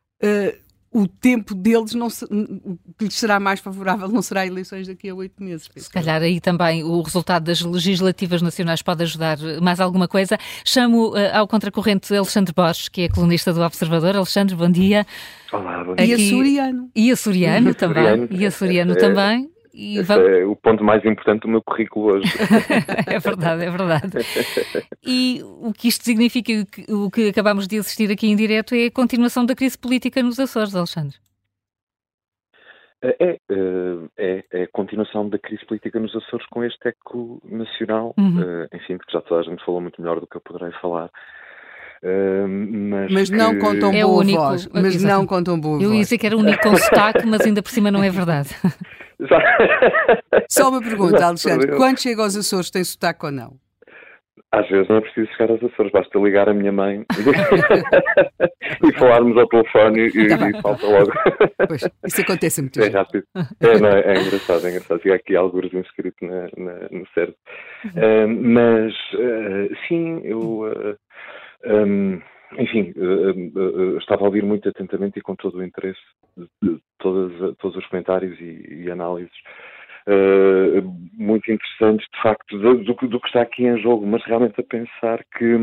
o tempo deles, o que lhes será mais favorável não será eleições daqui a 8 meses. Se calhar aí também o resultado das legislativas nacionais pode ajudar mais alguma coisa. Chamo ao contracorrente Alexandre Borges, que é colunista do Observador. Alexandre, bom dia. Olá, bom dia. E açoriano. E açoriano também. E açoriano também. É o ponto mais importante do meu currículo hoje. É verdade. E o que isto significa, o que acabamos de assistir aqui em direto, é a continuação da crise política nos Açores, Alexandre. É a continuação da crise política nos Açores com este eco nacional, enfim, que já toda a gente falou muito melhor do que eu poderei falar. Mas não contam boa voz. Mas não contam boa voz. Eu ia dizer que era único com sotaque, mas ainda por cima não é verdade. Só uma pergunta, Alexandre. Quando chega aos Açores, tem sotaque ou não? Às vezes não é preciso chegar aos Açores, basta ligar a minha mãe e falarmos ao telefone e falta logo. Pois, isso acontece muito bem. É engraçado. Fica aqui alguns inscrito no cérebro. Mas, sim, eu... enfim, estava a ouvir muito atentamente e com todo o interesse de todos os comentários e análises muito interessantes, de facto, do que está aqui em jogo, mas realmente a pensar que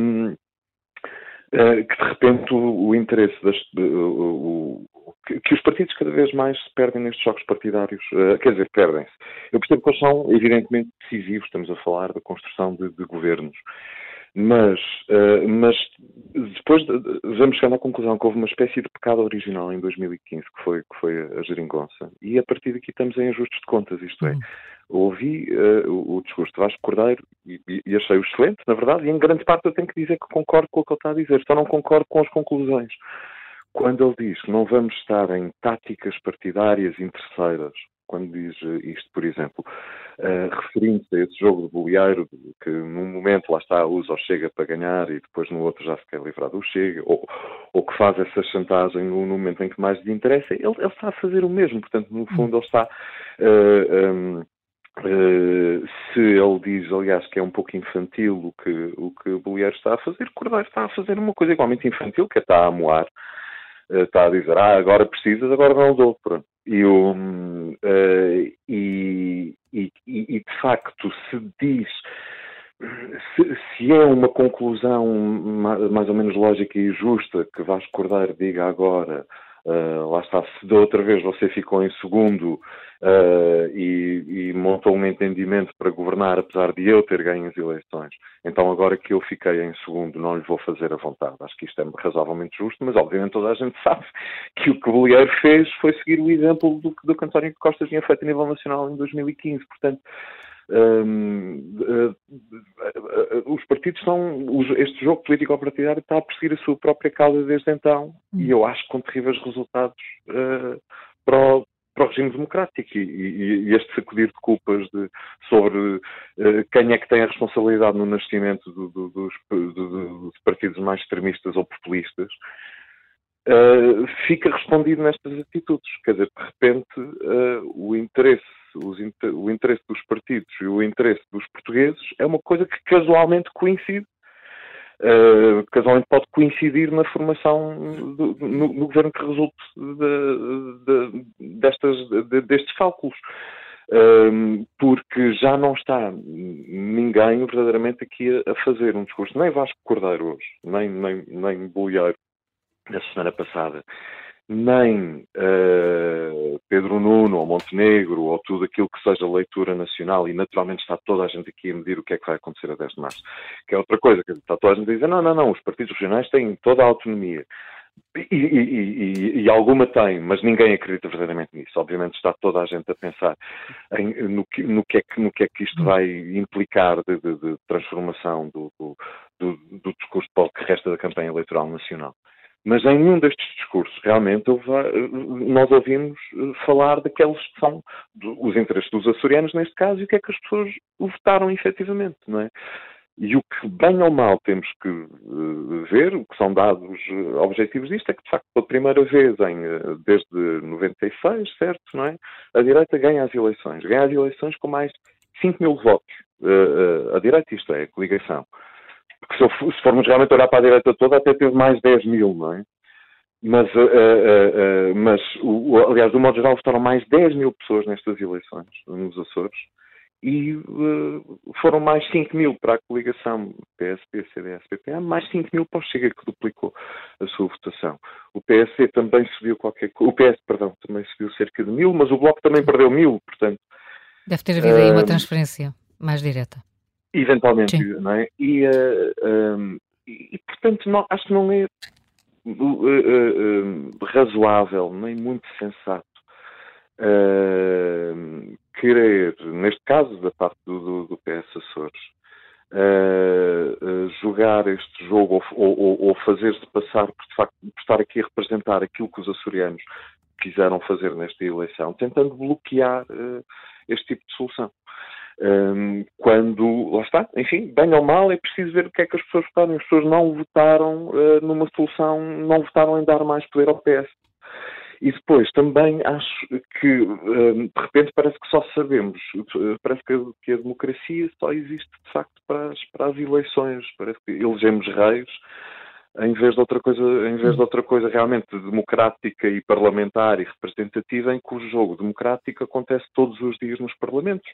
de repente o interesse que os partidos cada vez mais se perdem nestes jogos partidários, quer dizer, perdem-se. Eu percebo que eles são evidentemente decisivos, estamos a falar da construção de governos. Mas depois vamos chegar à conclusão que houve uma espécie de pecado original em 2015, que foi a geringonça. E a partir daqui estamos em ajustes de contas, isto é. Ouvi o discurso de Vasco Cordeiro e achei-o excelente, na verdade, e em grande parte eu tenho que dizer que concordo com o que ele está a dizer, só não concordo com as conclusões. Quando ele diz que não vamos estar em táticas partidárias interesseiras, quando diz isto, por exemplo, referindo-se a esse jogo de Bolieiro, que num momento lá está usa o Chega para ganhar e depois no outro já se quer livrar do Chega, ou que faz essa chantagem no momento em que mais lhe interessa, ele está a fazer o mesmo. Portanto, no fundo, ele está... se ele diz, aliás, que é um pouco infantil o que o Bolieiro está a fazer, o Cordeiro está a fazer uma coisa igualmente infantil, que está a amoar. Está a dizer, agora precisas, agora não dou. Pronto. de facto se diz, se é uma conclusão mais ou menos lógica e justa que Vasco Cordeiro diga agora, lá está, se da outra vez você ficou em segundo e montou um entendimento para governar apesar de eu ter ganho as eleições, então agora que eu fiquei em segundo não lhe vou fazer a vontade. Acho que isto é razoavelmente justo, mas obviamente toda a gente sabe que o que o Bolieiro fez foi seguir o exemplo do que António Costa tinha feito a nível nacional em 2015, portanto os partidos este jogo político-partidário está a perseguir a sua própria causa desde então, e eu acho com terríveis resultados para o regime democrático, e este sacudir de culpas sobre quem é que tem a responsabilidade no nascimento dos partidos mais extremistas ou populistas, fica respondido nestas atitudes. Quer dizer, de repente o interesse dos partidos e o interesse dos portugueses é uma coisa que casualmente coincide. Casualmente pode coincidir na formação no governo que resulte destes cálculos. Porque já não está ninguém verdadeiramente aqui a fazer um discurso, nem Vasco Cordeiro hoje, nem Bolieiro na semana passada, nem Pedro Nuno ou Montenegro ou tudo aquilo que seja leitura nacional, e naturalmente está toda a gente aqui a medir o que é que vai acontecer a 10 de março, que é outra coisa, que está toda a gente a dizer, não, os partidos regionais têm toda a autonomia, e alguma tem, mas ninguém acredita verdadeiramente nisso. Obviamente está toda a gente a pensar no que é que isto vai implicar de transformação do discurso para o que resta da campanha eleitoral nacional. Mas em nenhum destes discursos, realmente, nós ouvimos falar daqueles que são os interesses dos açorianos, neste caso, e o que é que as pessoas votaram efetivamente, não é? E o que, bem ou mal, temos que ver, o que são dados objetivos disto, é que, de facto, pela primeira vez desde 96, certo, não é? A direita ganha as eleições. Ganha as eleições com mais 5 mil votos. A direita, isto é, a coligação. Porque se formos realmente olhar para a direita toda, até teve mais 10 mil, não é? Mas aliás, do modo geral, votaram mais 10 mil pessoas nestas eleições, nos Açores, e foram mais 5 mil para a coligação PSP, CDS, PPA, mais 5 mil para o Chega, que duplicou a sua votação. O PSD também subiu também subiu cerca de 1000, mas o Bloco também perdeu 1000, portanto... Deve ter havido aí uma transferência mais direta. Eventualmente, sim. Não é? E portanto, acho que não é razoável, nem muito sensato, querer, neste caso, da parte do PS Açores, jogar este jogo ou fazer-se passar por, de facto, por estar aqui a representar aquilo que os açorianos quiseram fazer nesta eleição, tentando bloquear este tipo de solução. Quando, lá está, enfim, bem ou mal, é preciso ver o que é que as pessoas votaram. As pessoas não votaram numa solução, não votaram em dar mais poder ao PS. E depois também acho que, de repente, parece que só sabemos, parece que a democracia só existe, de facto, para as eleições. Parece que elegemos reis em vez de outra coisa realmente democrática e parlamentar e representativa, em cujo jogo democrático acontece todos os dias nos parlamentos.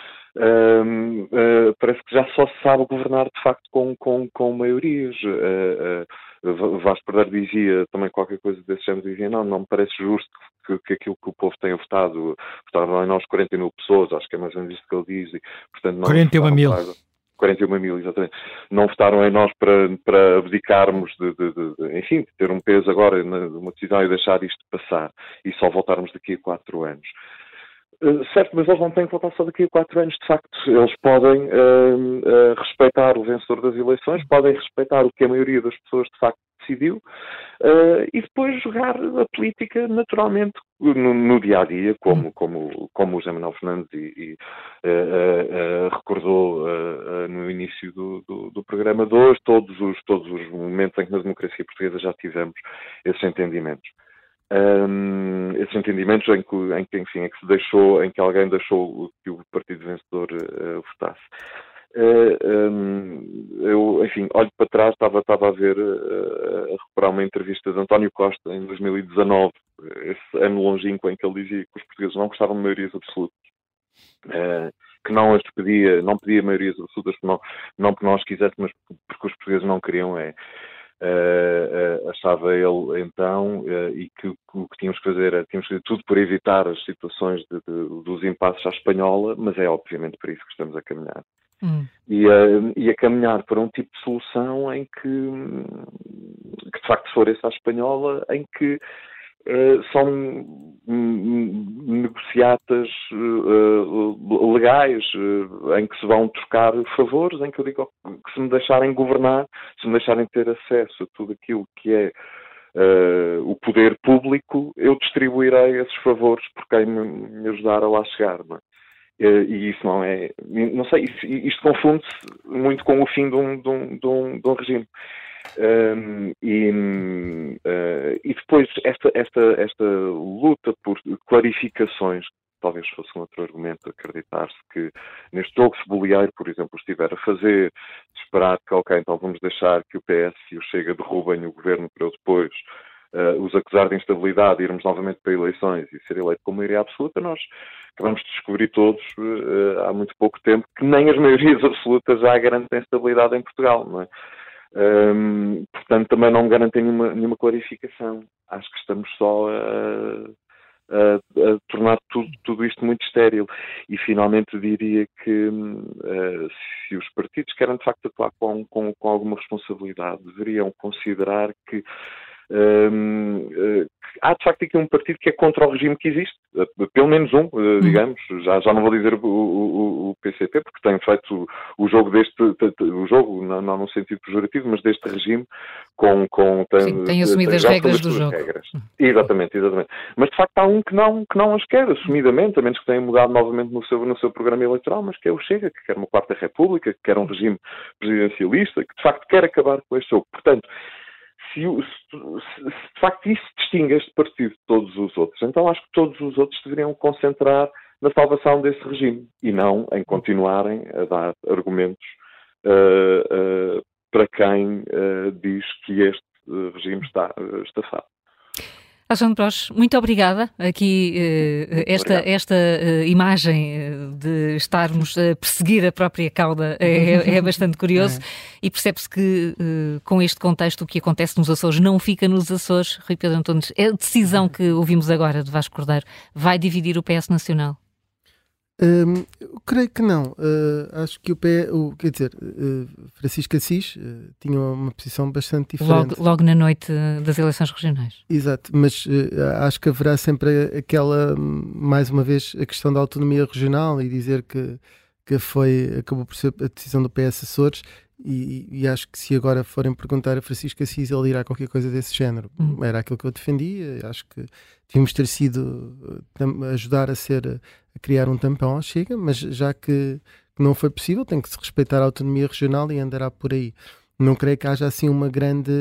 Parece que já só se sabe governar de facto com maiorias. Vasco Cordeiro dizia também qualquer coisa desse género, dizia não me parece justo que aquilo que o povo tenha votado, votaram em nós 40 mil pessoas, acho que é mais ou menos isso que ele diz, e, portanto, não 41 mil. 41 mil, exatamente. Não votaram em nós para abdicarmos enfim, de ter um peso agora numa decisão e deixar isto passar, e só voltarmos daqui a 4 anos. Certo, mas eles não têm que votar só daqui a 4 anos, de facto. Eles podem respeitar o vencedor das eleições, podem respeitar o que a maioria das pessoas, de facto, decidiu, e depois jogar a política naturalmente no dia-a-dia, como o José Manuel Fernandes recordou no início do programa de hoje, todos os momentos em que na democracia portuguesa já tivemos esses entendimentos. Esses entendimentos em que alguém deixou que o partido vencedor votasse. Eu, enfim, olho para trás, estava a ver, a recuperar uma entrevista de António Costa em 2019, esse ano longínquo em que ele dizia que os portugueses não gostavam de maiorias absolutas, que não as pedia, não pedia maiorias absolutas, não porque nós quiséssemos, mas porque os portugueses não queriam, achava ele então, e que o que tínhamos que fazer era tudo por evitar as situações dos impasses à espanhola, mas é obviamente para isso que estamos a caminhar. E a caminhar para um tipo de solução em que de facto for essa à espanhola, em que são negociatas legais, em que se vão trocar favores, em que eu digo que se me deixarem governar, se me deixarem ter acesso a tudo aquilo que é o poder público, eu distribuirei esses favores por quem me ajudar a lá chegar, não é? E isso não é... Não sei, isto confunde-se muito com o fim de um regime. E depois esta luta por clarificações, talvez fosse um outro argumento, acreditar-se que neste jogo ceboleiro, por exemplo, estiver a fazer, esperar que, ok, então vamos deixar que o PS e o Chega derrubem o governo para eu depois os acusar de instabilidade, irmos novamente para eleições e ser eleito com maioria absoluta. Nós acabamos de descobrir todos, há muito pouco tempo, que nem as maiorias absolutas já garantem estabilidade em Portugal, não é? Portanto, também não garantem nenhuma clarificação. Acho que estamos só a tornar tudo isto muito estéril. E finalmente diria que se os partidos querem de facto atuar com alguma responsabilidade, deveriam considerar que há de facto aqui um partido que é contra o regime que existe, pelo menos um, digamos, já não vou dizer o PCP, porque tem feito o jogo não no sentido pejorativo, mas deste regime tem assumido as regras do jogo. Exatamente. Mas de facto há um que não as quer, assumidamente, a menos que tenha mudado novamente no seu programa eleitoral, mas que é o Chega, que quer uma quarta república, que quer um regime presidencialista, que de facto quer acabar com este jogo. Portanto, se de facto isso distingue este partido de todos os outros, então acho que todos os outros deveriam concentrar na salvação desse regime e não em continuarem a dar argumentos para quem diz que este regime está estafado. Alexandre Broche, muito obrigada. Aqui esta imagem de estarmos a perseguir a própria cauda é bastante curioso e percebe-se que com este contexto o que acontece nos Açores não fica nos Açores. Rui Pedro Antunes, a decisão que ouvimos agora de Vasco Cordeiro vai dividir o PS Nacional? Eu creio que não. Acho que Francisco Assis tinha uma posição bastante diferente. Logo na noite das eleições regionais. Exato, mas acho que haverá sempre aquela, mais uma vez, a questão da autonomia regional e dizer que acabou por ser a decisão do PS Açores e acho que se agora forem perguntar a Francisco Assis, ele dirá qualquer coisa desse género. Era aquilo que eu defendia, acho que devíamos ter sido ajudar a criar um tampão ao Chega, mas já que não foi possível, tem que se respeitar a autonomia regional e andará por aí. Não creio que haja assim uma grande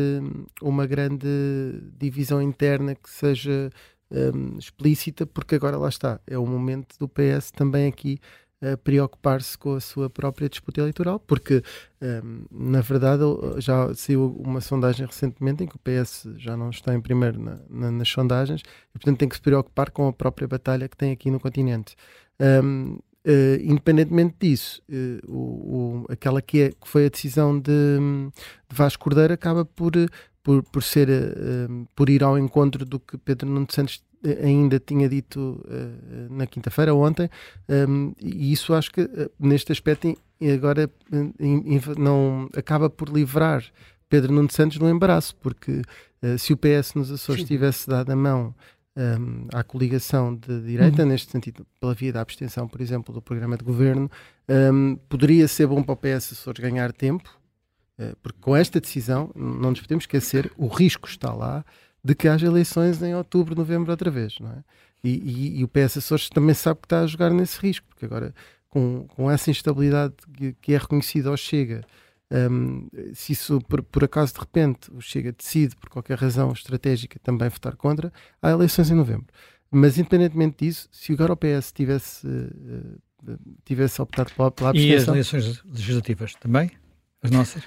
divisão interna que seja explícita, porque agora lá está, é o momento do PS também aqui preocupar-se com a sua própria disputa eleitoral, porque na verdade já saiu uma sondagem recentemente em que o PS já não está em primeiro nas sondagens e portanto tem que se preocupar com a própria batalha que tem aqui no continente. Independentemente disso, aquela que foi a decisão de Vasco Cordeiro acaba por ir ao encontro do que Pedro Nuno Santos ainda tinha dito na quinta-feira, ontem, e isso acho que neste aspecto agora não acaba por livrar Pedro Nuno Santos do embaraço, porque se o PS nos Açores tivesse dado a mão à coligação de direita, neste sentido, pela via da abstenção, por exemplo, do programa de governo, poderia ser bom para o PS Açores ganhar tempo, porque com esta decisão, não nos podemos esquecer, o risco está lá de que haja eleições em outubro, novembro outra vez, não é? E o PS Açores também sabe que está a jogar nesse risco, porque agora com essa instabilidade que é reconhecida ao Chega, se isso por acaso de repente o Chega decide por qualquer razão estratégica também votar contra, há eleições em novembro. Mas independentemente disso, se agora o PS tivesse tivesse optado pela abstenção. E as eleições legislativas também? As nossas?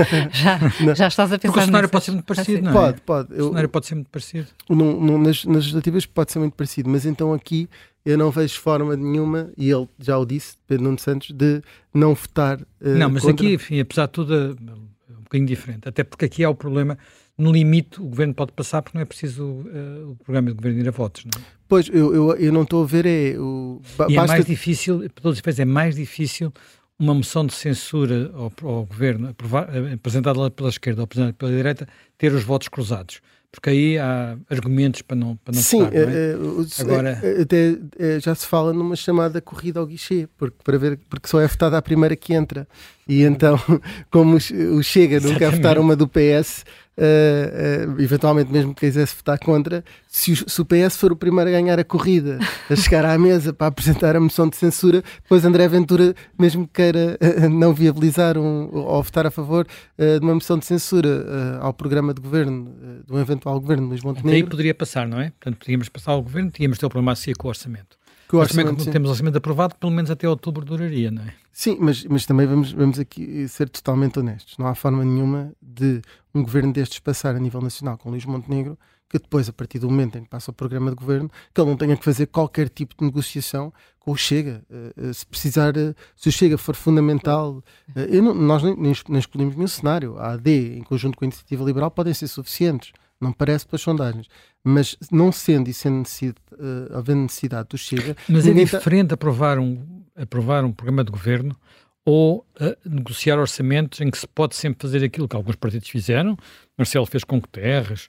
já estás a pensar porque o cenário pode ser muito parecido, não é? Pode. O cenário pode ser muito parecido. Nas legislativas pode ser muito parecido, mas então aqui eu não vejo forma nenhuma, e ele já o disse, Pedro Nuno Santos, de não votar não, mas contra. Aqui, enfim, apesar de tudo, é um bocadinho diferente. Até porque aqui há o problema, no limite o Governo pode passar porque não é preciso o programa de Governo ir a votos, não é? Pois, eu não estou a ver, E é mais difícil, para todos os efeitos, é mais difícil uma moção de censura ao Governo, apresentada pela esquerda ou apresentada pela direita, ter os votos cruzados. Porque aí há argumentos para não sim, votar, não é? Agora... até já se fala numa chamada corrida ao guichê, porque só é votada a primeira que entra. E então, como o Chega não quer votar uma do PS, eventualmente mesmo que quisesse votar contra, se o PS for o primeiro a ganhar a corrida, a chegar à mesa para apresentar a moção de censura, depois André Ventura, mesmo que queira não viabilizar ou votar a favor de uma moção de censura ao programa de governo, de um eventual governo de Luís Montenegro. Aí poderia passar, não é? Portanto, podíamos passar ao governo, tínhamos ter o problema a seguir com o orçamento. Mas também, como temos o orçamento aprovado, pelo menos até outubro duraria, não é? Sim, mas também vamos aqui ser totalmente honestos. Não há forma nenhuma de um governo destes passar a nível nacional com Luís Montenegro, que depois, a partir do momento em que passa o programa de governo, que ele não tenha que fazer qualquer tipo de negociação com o Chega. Se precisar, se o Chega for fundamental, nós nem escolhemos nenhum cenário. A AD, em conjunto com a Iniciativa Liberal, podem ser suficientes. Não parece pelas sondagens. Mas não sendo e sendo havendo necessidade do Chega... Mas é diferente aprovar um programa de governo ou negociar orçamentos em que se pode sempre fazer aquilo que alguns partidos fizeram. Marcelo fez com Guterres,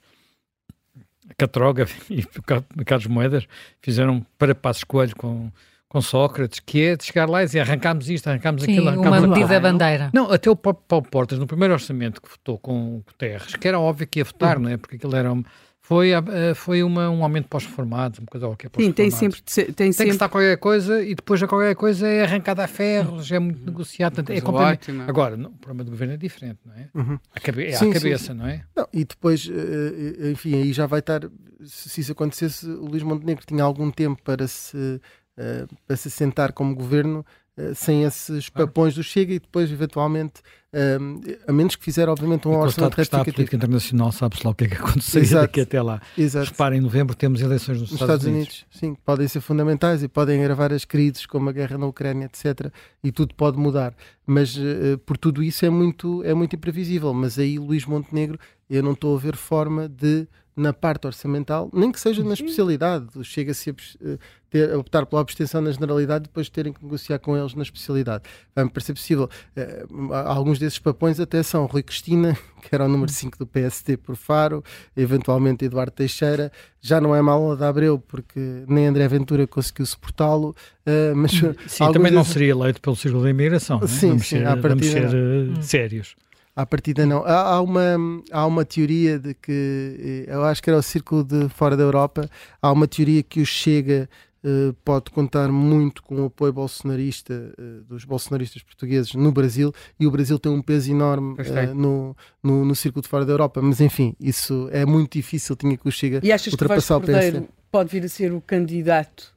Catroga e Carlos Moedas fizeram para Passos Coelho com Sócrates, que é de chegar lá e dizer arrancámos isto, arrancámos aquilo. Uma medida bandeira. Não, até o Paulo Portas, no primeiro orçamento que votou com Guterres, que era óbvio que ia votar, não é? Porque aquilo era... Foi um aumento para os reformados, uma coisa qualquer para os reformados. Tem que estar qualquer coisa e depois a qualquer coisa é arrancada a ferros, é muito negociado. É completamente... Agora, o programa do governo é diferente, não é? A cabeça, não é? Não, e depois, enfim, aí já vai estar, se isso acontecesse, o Luís Montenegro tinha algum tempo para se sentar como governo sem esses papões do Chega e depois, eventualmente, a menos que fizer, obviamente, um orçamento retificativo. A política internacional sabe-se lá o que é que aconteceria daqui até lá. Exato. Repara, em novembro temos eleições nos Estados Unidos. Sim, podem ser fundamentais e podem agravar as crises, como a guerra na Ucrânia, etc. E tudo pode mudar. Mas, por tudo isso, é muito imprevisível. Mas aí, Luís Montenegro, eu não estou a ver forma de, na parte orçamental, nem que seja na especialidade, chega-se a optar pela abstenção na generalidade e depois terem que negociar com eles na especialidade. Vai-me parecer possível. Alguns desses papões até são Rui Cristina, que era o número 5 do PSD por Faro, eventualmente Eduardo Teixeira, já não é mal da Abreu, porque nem André Ventura conseguiu suportá-lo. Mas sim, também não seria eleito pelo Círculo da Imigração. Sim, vamos ser sérios. À partida não. Há uma teoria de que, eu acho que era o Círculo de Fora da Europa, há uma teoria que o Chega pode contar muito com o apoio bolsonarista dos bolsonaristas portugueses no Brasil, e o Brasil tem um peso enorme no Círculo de Fora da Europa, mas enfim, isso é muito difícil, tinha que o Chega ultrapassar o PS. E achas que Vasco Cordeiro pode vir a ser o candidato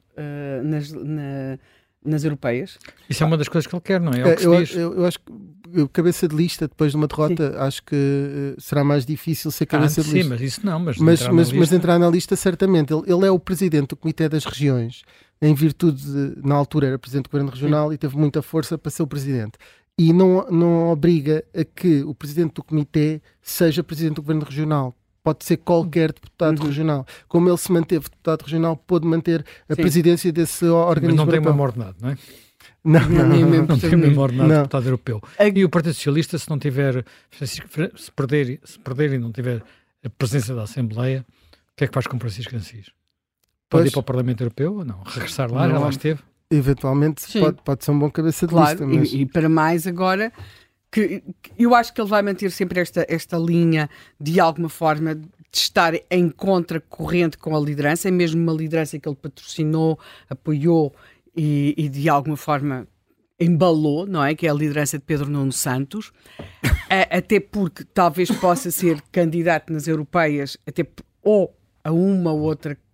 nas europeias? Isso é uma das coisas que ele quer, não é? Eu acho que cabeça de lista depois de uma derrota, acho que será mais difícil ser cabeça de lista. Sim, mas isso não. Mas entrar na lista, certamente. Ele é o presidente do Comitê das Regiões, em virtude de, na altura era presidente do Governo Regional, e teve muita força para ser o presidente. E não obriga a que o presidente do Comitê seja presidente do Governo Regional. Pode ser qualquer deputado regional. Como ele se manteve deputado regional, pôde manter a presidência desse organismo. Mas não tem uma ordenado, não é? Não tem mesmo ordenado deputado europeu. E o Partido Socialista, se não tiver, se perder e não tiver a presença da Assembleia, o que é que faz com Francisco Assis? Pode ir para o Parlamento Europeu ou não? Regressar lá, já lá esteve? Eventualmente pode ser um bom cabeça de lista. Mas... E para mais agora, que eu acho que ele vai manter sempre esta linha de alguma forma de estar em contracorrente com a liderança, é mesmo uma liderança que ele patrocinou, apoiou e de alguma forma embalou, não é? Que é a liderança de Pedro Nuno Santos, até porque talvez possa ser candidato nas europeias, ou a uma ou outra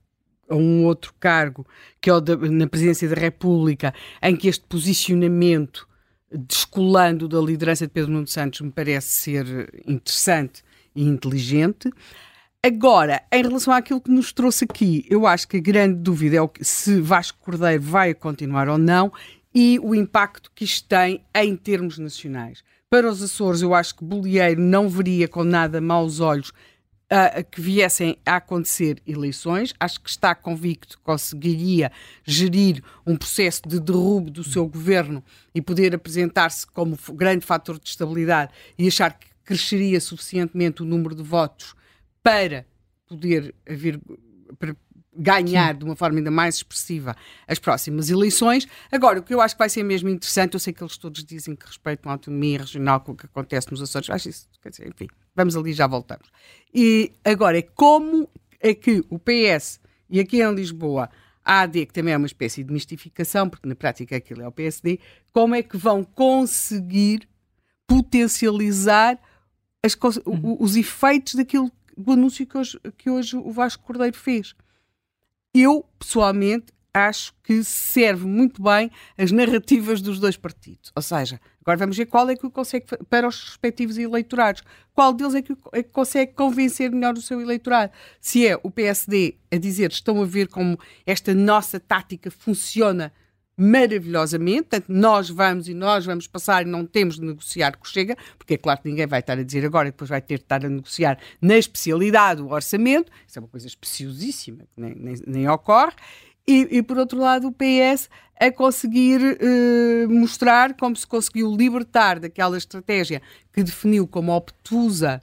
um outro cargo, que é o na Presidência da República, em que este posicionamento, descolando da liderança de Pedro Nuno Santos, me parece ser interessante e inteligente. Agora, em relação àquilo que nos trouxe aqui, eu acho que a grande dúvida é se Vasco Cordeiro vai continuar ou não e o impacto que isto tem em termos nacionais. Para os Açores, eu acho que Bolieiro não veria com nada maus olhos que viessem a acontecer eleições. Acho que está convicto que conseguiria gerir um processo de derrubo do seu governo e poder apresentar-se como grande fator de estabilidade e achar que cresceria suficientemente o número de votos para poder para ganhar de uma forma ainda mais expressiva as próximas eleições. Agora, o que eu acho que vai ser mesmo interessante, eu sei que eles todos dizem que respeitam a autonomia regional com o que acontece nos Açores, acho isso, quer dizer, enfim, vamos ali, já voltamos. E agora, como é que o PS, e aqui em Lisboa, a AD, que também é uma espécie de mistificação, porque na prática aquilo é o PSD, como é que vão conseguir potencializar os efeitos do anúncio que hoje o Vasco Cordeiro fez? Eu, pessoalmente, acho que serve muito bem as narrativas dos dois partidos. Ou seja, agora vamos ver qual é que o consegue, para os respectivos eleitorados, qual deles é que consegue convencer melhor o seu eleitorado. Se é o PSD a dizer, estão a ver como esta nossa tática funciona maravilhosamente, portanto, nós vamos passar e não temos de negociar com o Chega, porque é claro que ninguém vai estar a dizer agora, depois vai ter de estar a negociar na especialidade o orçamento, isso é uma coisa especiosíssima, que nem ocorre, e por outro lado o PS a conseguir mostrar como se conseguiu libertar daquela estratégia que definiu como obtusa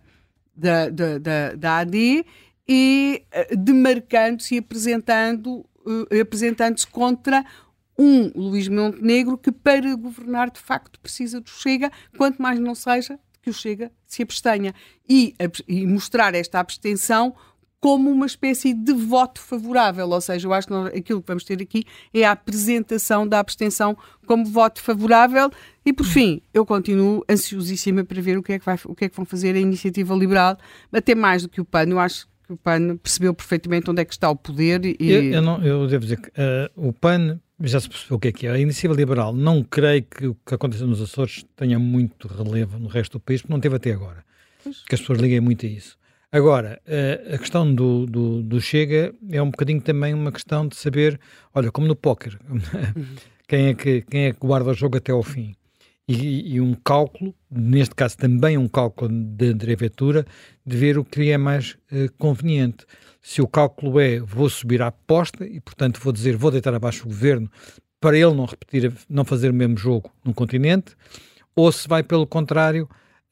da AD e demarcando-se e apresentando-se contra um Luís Montenegro que para governar de facto precisa do Chega, quanto mais não seja que o Chega se abstenha e mostrar esta abstenção como uma espécie de voto favorável, ou seja, eu acho que aquilo que vamos ter aqui é a apresentação da abstenção como voto favorável e, por fim, eu continuo ansiosíssima para ver o que é que vão fazer a Iniciativa Liberal, até mais do que o PAN. Eu acho que o PAN percebeu perfeitamente onde é que está o poder e... Eu devo dizer que o PAN já se percebeu o que é. A Iniciativa Liberal não creio que o que aconteceu nos Açores tenha muito relevo no resto do país, porque não teve até agora. Que as pessoas liguem muito a isso. Agora, a questão do Chega é um bocadinho também uma questão de saber, olha, como no póquer, quem é que guarda o jogo até ao fim. E um cálculo, neste caso também um cálculo de André Ventura, de ver o que é mais conveniente. Se o cálculo é, vou subir a aposta e, portanto, vou deitar abaixo o governo para ele não fazer o mesmo jogo no continente, ou se vai, pelo contrário,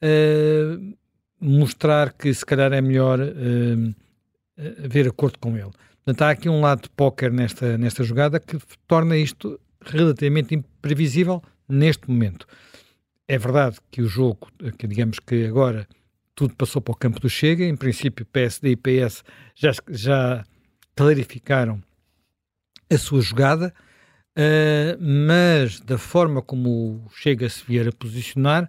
mostrar que se calhar é melhor ver acordo com ele. Portanto, há aqui um lado de póquer nesta jogada que torna isto relativamente imprevisível neste momento. É verdade que o jogo, que digamos que agora tudo passou para o campo do Chega, em princípio PSD e PS já clarificaram a sua jogada, mas da forma como o Chega se vier a posicionar,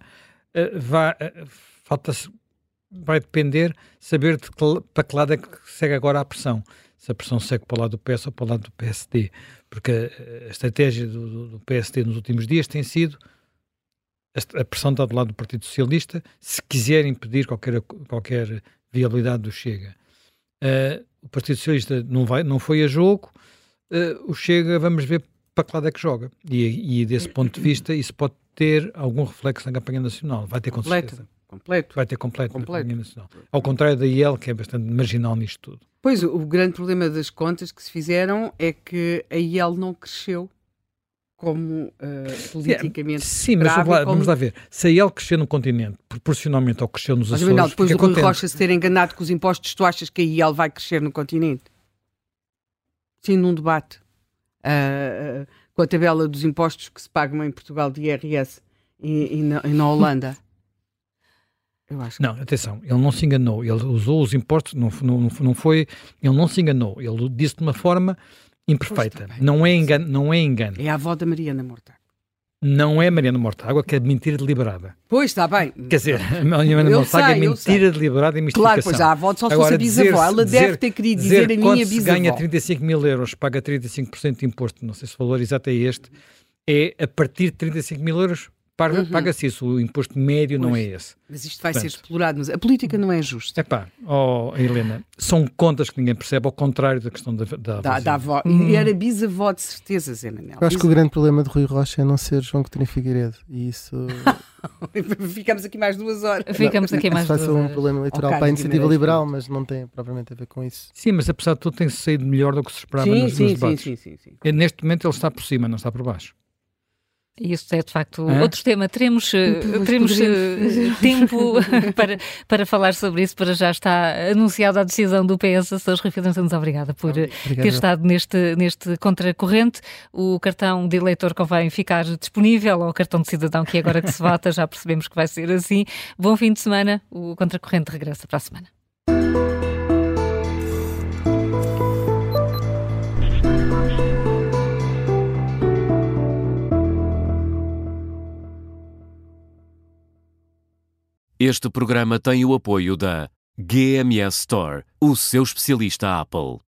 vai depender saber para que lado é que segue agora a pressão. Se a pressão segue para o lado do PS ou para o lado do PSD. Porque a estratégia do PSD nos últimos dias tem sido a pressão está do lado do Partido Socialista, se quiser impedir qualquer viabilidade do Chega. O Partido Socialista não foi a jogo, o Chega, vamos ver para que lado é que joga. E desse ponto de vista, isso pode ter algum reflexo na campanha nacional. Vai ter com certeza. Vai ter completo na campanha nacional. Ao contrário da IEL, que é bastante marginal nisto tudo. Pois, o grande problema das contas que se fizeram é que a IEL não cresceu como politicamente. Sim, mas vamos lá ver. Se a IEL crescer no continente, proporcionalmente ao que cresceu nos Açores... Mas depois do Rui Rocha se ter enganado com os impostos, tu achas que a IEL vai crescer no continente? Sim, num debate. Com a tabela dos impostos que se pagam em Portugal de IRS e na Holanda. Eu acho que... Não, atenção, ele não se enganou, ele usou os impostos, não foi, ele não se enganou, ele disse de uma forma imperfeita, não é engano. É a avó da Mariana Mortágua. não é Mariana Mortágua, que é mentira deliberada. Pois, está bem. Quer dizer, a Mariana Mortágua é mentira deliberada e mistificação. Claro, pois a avó só se fosse a bisavó. Ela deve ter querido dizer a minha bisavó. Quando se ganha 35 mil euros, paga 35% de imposto, não sei se o valor exato é este, é a partir de 35 mil euros, paga-se isso. O imposto médio não é esse. Mas isto vai ser explorado. Mas a política não é justa. Helena, são contas que ninguém percebe, ao contrário da questão da avó. E era bisavó de certeza, Zé Manel. Eu acho que o grande problema de Rui Rocha é não ser João Coutinho Figueiredo. E isso... Ficamos aqui mais 2 horas. Isso um problema eleitoral para a iniciativa liberal, mas não tem propriamente a ver com isso. Sim, mas apesar de tudo tem saído melhor do que se esperava nos debates. Sim. Neste momento ele está por cima, não está por baixo. Isso é, de facto, outro tema. Teremos tempo para falar sobre isso. Para já está anunciada a decisão do PS Açores. Rui Filho Santos, obrigada por ter estado neste contracorrente. O cartão de eleitor convém ficar disponível, ou o cartão de cidadão, que é agora que se vota, já percebemos que vai ser assim. Bom fim de semana. O contracorrente regressa para a semana. Este programa tem o apoio da GMS Store, o seu especialista Apple.